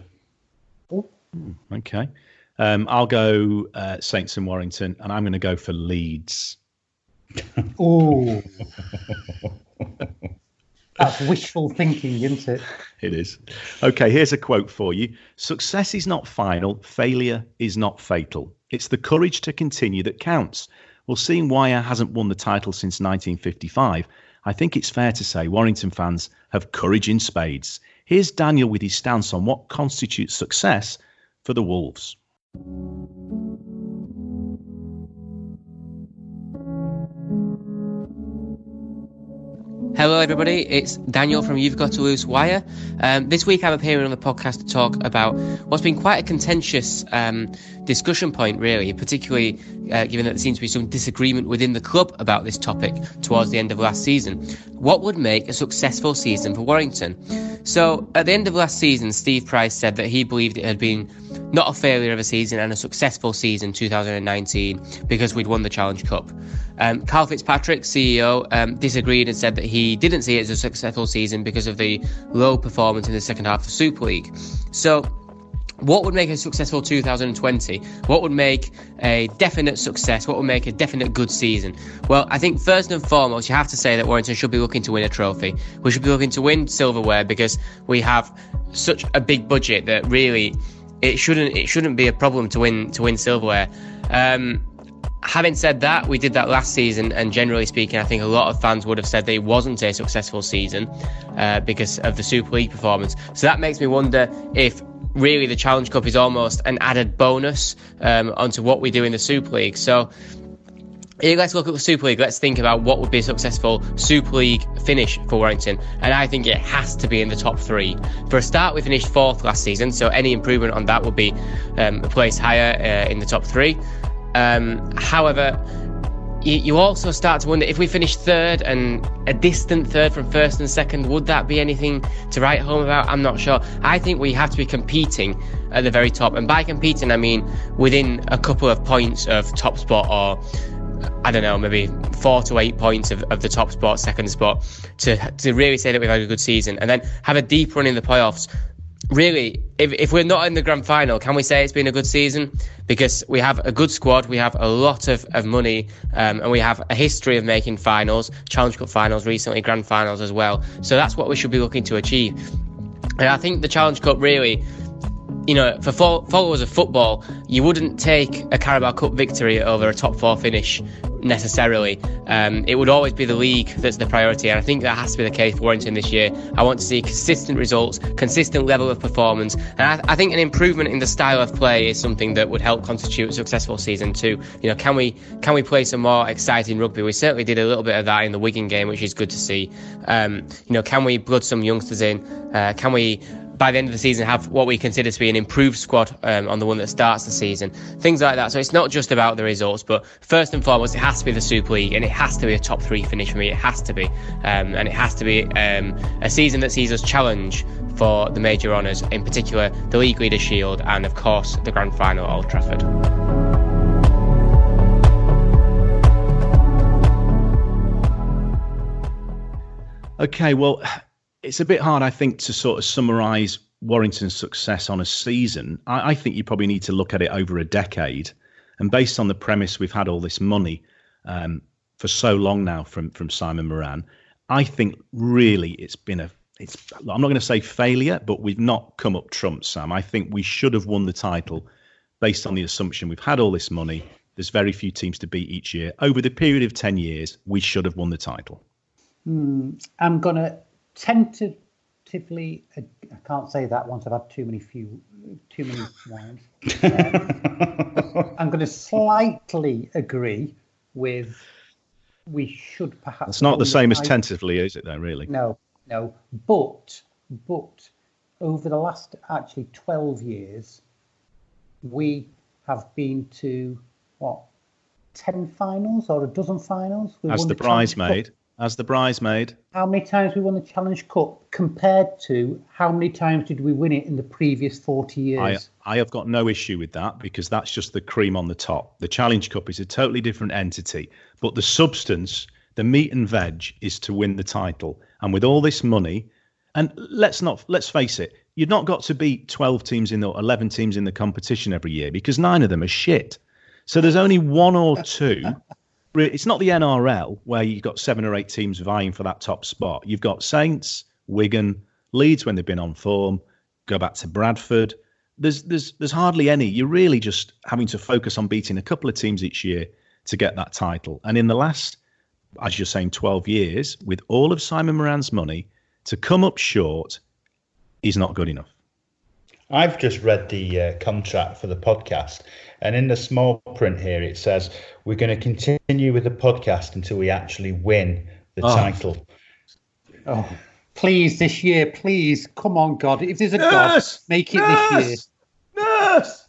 Okay. I'll go Saints and Warrington, and I'm going to go for Leeds. Oh. That's wishful thinking, isn't it? It is. Okay, here's a quote for you. Success is not final. Failure is not fatal. It's the courage to continue that counts. Well, seeing Wire hasn't won the title since 1955, I think it's fair to say Warrington fans have courage in spades. Here's Daniel with his stance on what constitutes success for the Wolves. Hello everybody, it's Daniel from You've Got to Lose Wire. This week I'm appearing on the podcast to talk about what's been quite a contentious discussion point, really, particularly given that there seems to be some disagreement within the club about this topic towards the end of last season. What would make a successful season for Warrington? So at the end of last season, Steve Price said that he believed it had been not a failure of a season and a successful season 2019 because we'd won the Challenge Cup. Carl Fitzpatrick, CEO, disagreed and said that he didn't see it as a successful season because of the low performance in the second half of Super League. So what would make a successful 2020? What would make a definite success? What would make a definite good season? Well, I think first and foremost, you have to say that Warrington should be looking to win a trophy. We should be looking to win silverware because we have such a big budget that really it shouldn't be a problem to win silverware. Having said that, we did that last season, and generally speaking, I think a lot of fans would have said that it wasn't a successful season because of the Super League performance. So that makes me wonder if really the Challenge Cup is almost an added bonus onto what we do in the Super League. So let's look at the Super League. Let's think about what would be a successful Super League finish for Warrington. And I think it has to be in the top 3. For a start, we finished 4th last season, so any improvement on that would be a place higher in the top 3. However, you also start to wonder if we finish 3rd and a distant 3rd from 1st and 2nd, would that be anything to write home about? I'm not sure. I think we have to be competing at the very top. And by competing, I mean within a couple of points of top spot, or I don't know, maybe 4 to 8 points of the top spot, 2nd spot, to really say that we've had a good season. And then have a deep run in the playoffs. Really, if we're not in the grand final, can we say it's been a good season? Because we have a good squad, we have a lot of money, and we have a history of making finals, Challenge Cup finals recently, grand finals as well. So that's what we should be looking to achieve. And I think the Challenge Cup really, you know, for followers of football, you wouldn't take a Carabao Cup victory over a top 4 finish necessarily. It would always be the league that's the priority, and I think that has to be the case for Warrington this year. I want to see consistent results, consistent level of performance, and I think an improvement in the style of play is something that would help constitute a successful season too. You know, can we play some more exciting rugby? We certainly did a little bit of that in the Wigan game, which is good to see. You know, can we blood some youngsters in? Can we, by the end of the season, have what we consider to be an improved squad on the one that starts the season? Things like that. So it's not just about the results, but first and foremost, it has to be the Super League, and it has to be a top 3 finish for me. It has to be. And it has to be a season that sees us challenge for the major honours, in particular the League Leaders' Shield and, of course, the Grand Final at Old Trafford. Okay, well, it's a bit hard, I think, to sort of summarise Warrington's success on a season. I think you probably need to look at it over a decade. And based on the premise we've had all this money for so long now from Simon Moran, I think really it's been I'm not going to say failure, but we've not come up trumps, Sam. I think we should have won the title based on the assumption we've had all this money. There's very few teams to beat each year. Over the period of 10 years, we should have won the title. I'm going to tentatively, I can't say that once I've had too many wines. I'm going to slightly agree with we should perhaps. It's not the same as tentatively, is it? Though, really. No. But over the last actually 12 years, we have been to 10 finals or a dozen finals. As the bridesmaid. As the bridesmaid. How many times we won the Challenge Cup compared to how many times did we win it in the previous 40 years? I have got no issue with that because that's just the cream on the top. The Challenge Cup is a totally different entity, but the substance, the meat and veg, is to win the title. And with all this money, and let's face it, you've not got to beat 12 teams or 11 teams in the competition every year because 9 of them are shit. So there's only 1 or 2. It's not the NRL where you've got 7 or 8 teams vying for that top spot. You've got Saints, Wigan, Leeds when they've been on form, go back to Bradford. There's hardly any. You're really just having to focus on beating a couple of teams each year to get that title. And in the last, as you're saying, 12 years, with all of Simon Moran's money, to come up short is not good enough. I've just read the contract for the podcast, and in the small print here it says we're going to continue with the podcast until we actually win the title. Oh, please, this year, please. Come on, God. If there's a God, make it this year. Nurse!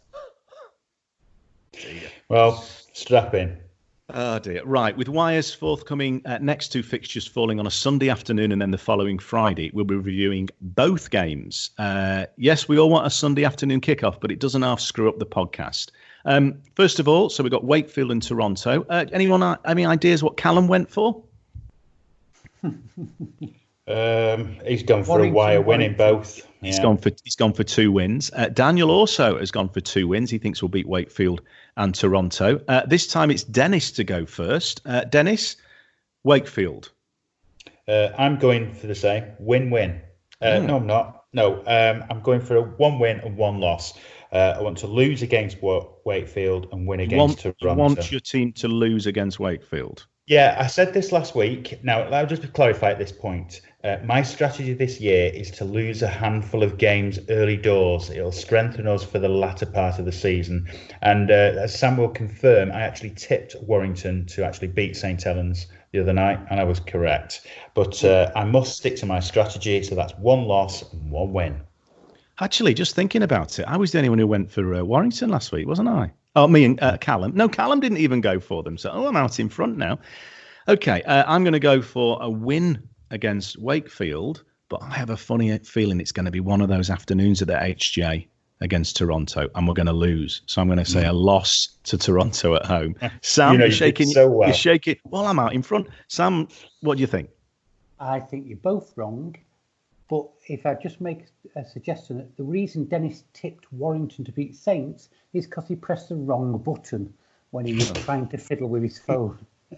Well, strap in. Oh dear. Right, with Wire's forthcoming next 2 fixtures falling on a Sunday afternoon and then the following Friday, we'll be reviewing both games. Yes, we all want a Sunday afternoon kickoff, but it doesn't half screw up the podcast. First of all, so we've got Wakefield and Toronto. Anyone have any ideas what Callum went for? He's gone for a wire win in both. He's gone for 2 wins. Daniel also has gone for 2 wins. He thinks we'll beat Wakefield and Toronto. This time it's Dennis to go first. Dennis, Wakefield. I'm going for the same win-win. No, I'm not. No, I'm going for a 1 win and 1 loss. I want to lose against Wakefield and win against Toronto. You want your team to lose against Wakefield? Yeah, I said this last week. Now, I'll just clarify at this point. My strategy this year is to lose a handful of games early doors. It'll strengthen us for the latter part of the season. And as Sam will confirm, I actually tipped Warrington to actually beat St Helens the other night, and I was correct. But I must stick to my strategy, so that's 1 loss and 1 win. Actually, just thinking about it, I was the only one who went for Warrington last week, wasn't I? Oh, me and Callum. No, Callum didn't even go for them. So, I'm out in front now. Okay, I'm going to go for a win against Wakefield, but I have a funny feeling it's going to be one of those afternoons at the HJ against Toronto, and we're going to lose. So I'm going to say a loss to Toronto at home. Sam, you're shaking. So well. You're shaking. Well, I'm out in front. Sam, what do you think? I think you're both wrong. But if I just make a suggestion, that the reason Dennis tipped Warrington to beat Saints is because he pressed the wrong button when he was trying to fiddle with his phone.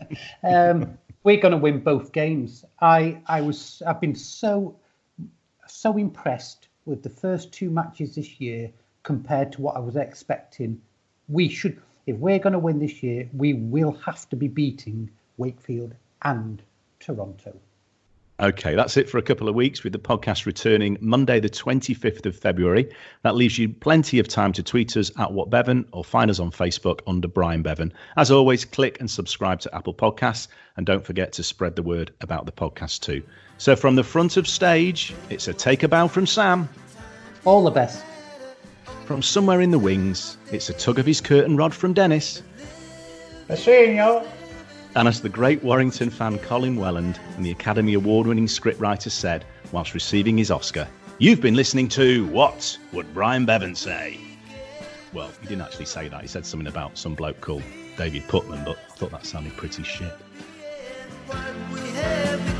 We're going to win both games. I've been so impressed with the first 2 matches this year compared to what I was expecting. If we're going to win this year, we will have to be beating Wakefield and Toronto. Okay, that's it for a couple of weeks, with the podcast returning Monday, the 25th of February. That leaves you plenty of time to tweet us at WhatBevan or find us on Facebook under Brian Bevan. As always, click and subscribe to Apple Podcasts, and don't forget to spread the word about the podcast too. So from the front of stage, it's a take a bow from Sam. All the best. From somewhere in the wings, it's a tug of his curtain rod from Dennis. I see you. And as the great Warrington fan Colin Welland and the Academy Award-winning scriptwriter said whilst receiving his Oscar, you've been listening to What Would Brian Bevan Say? Well, he didn't actually say that. He said something about some bloke called David Putman, but I thought that sounded pretty shit.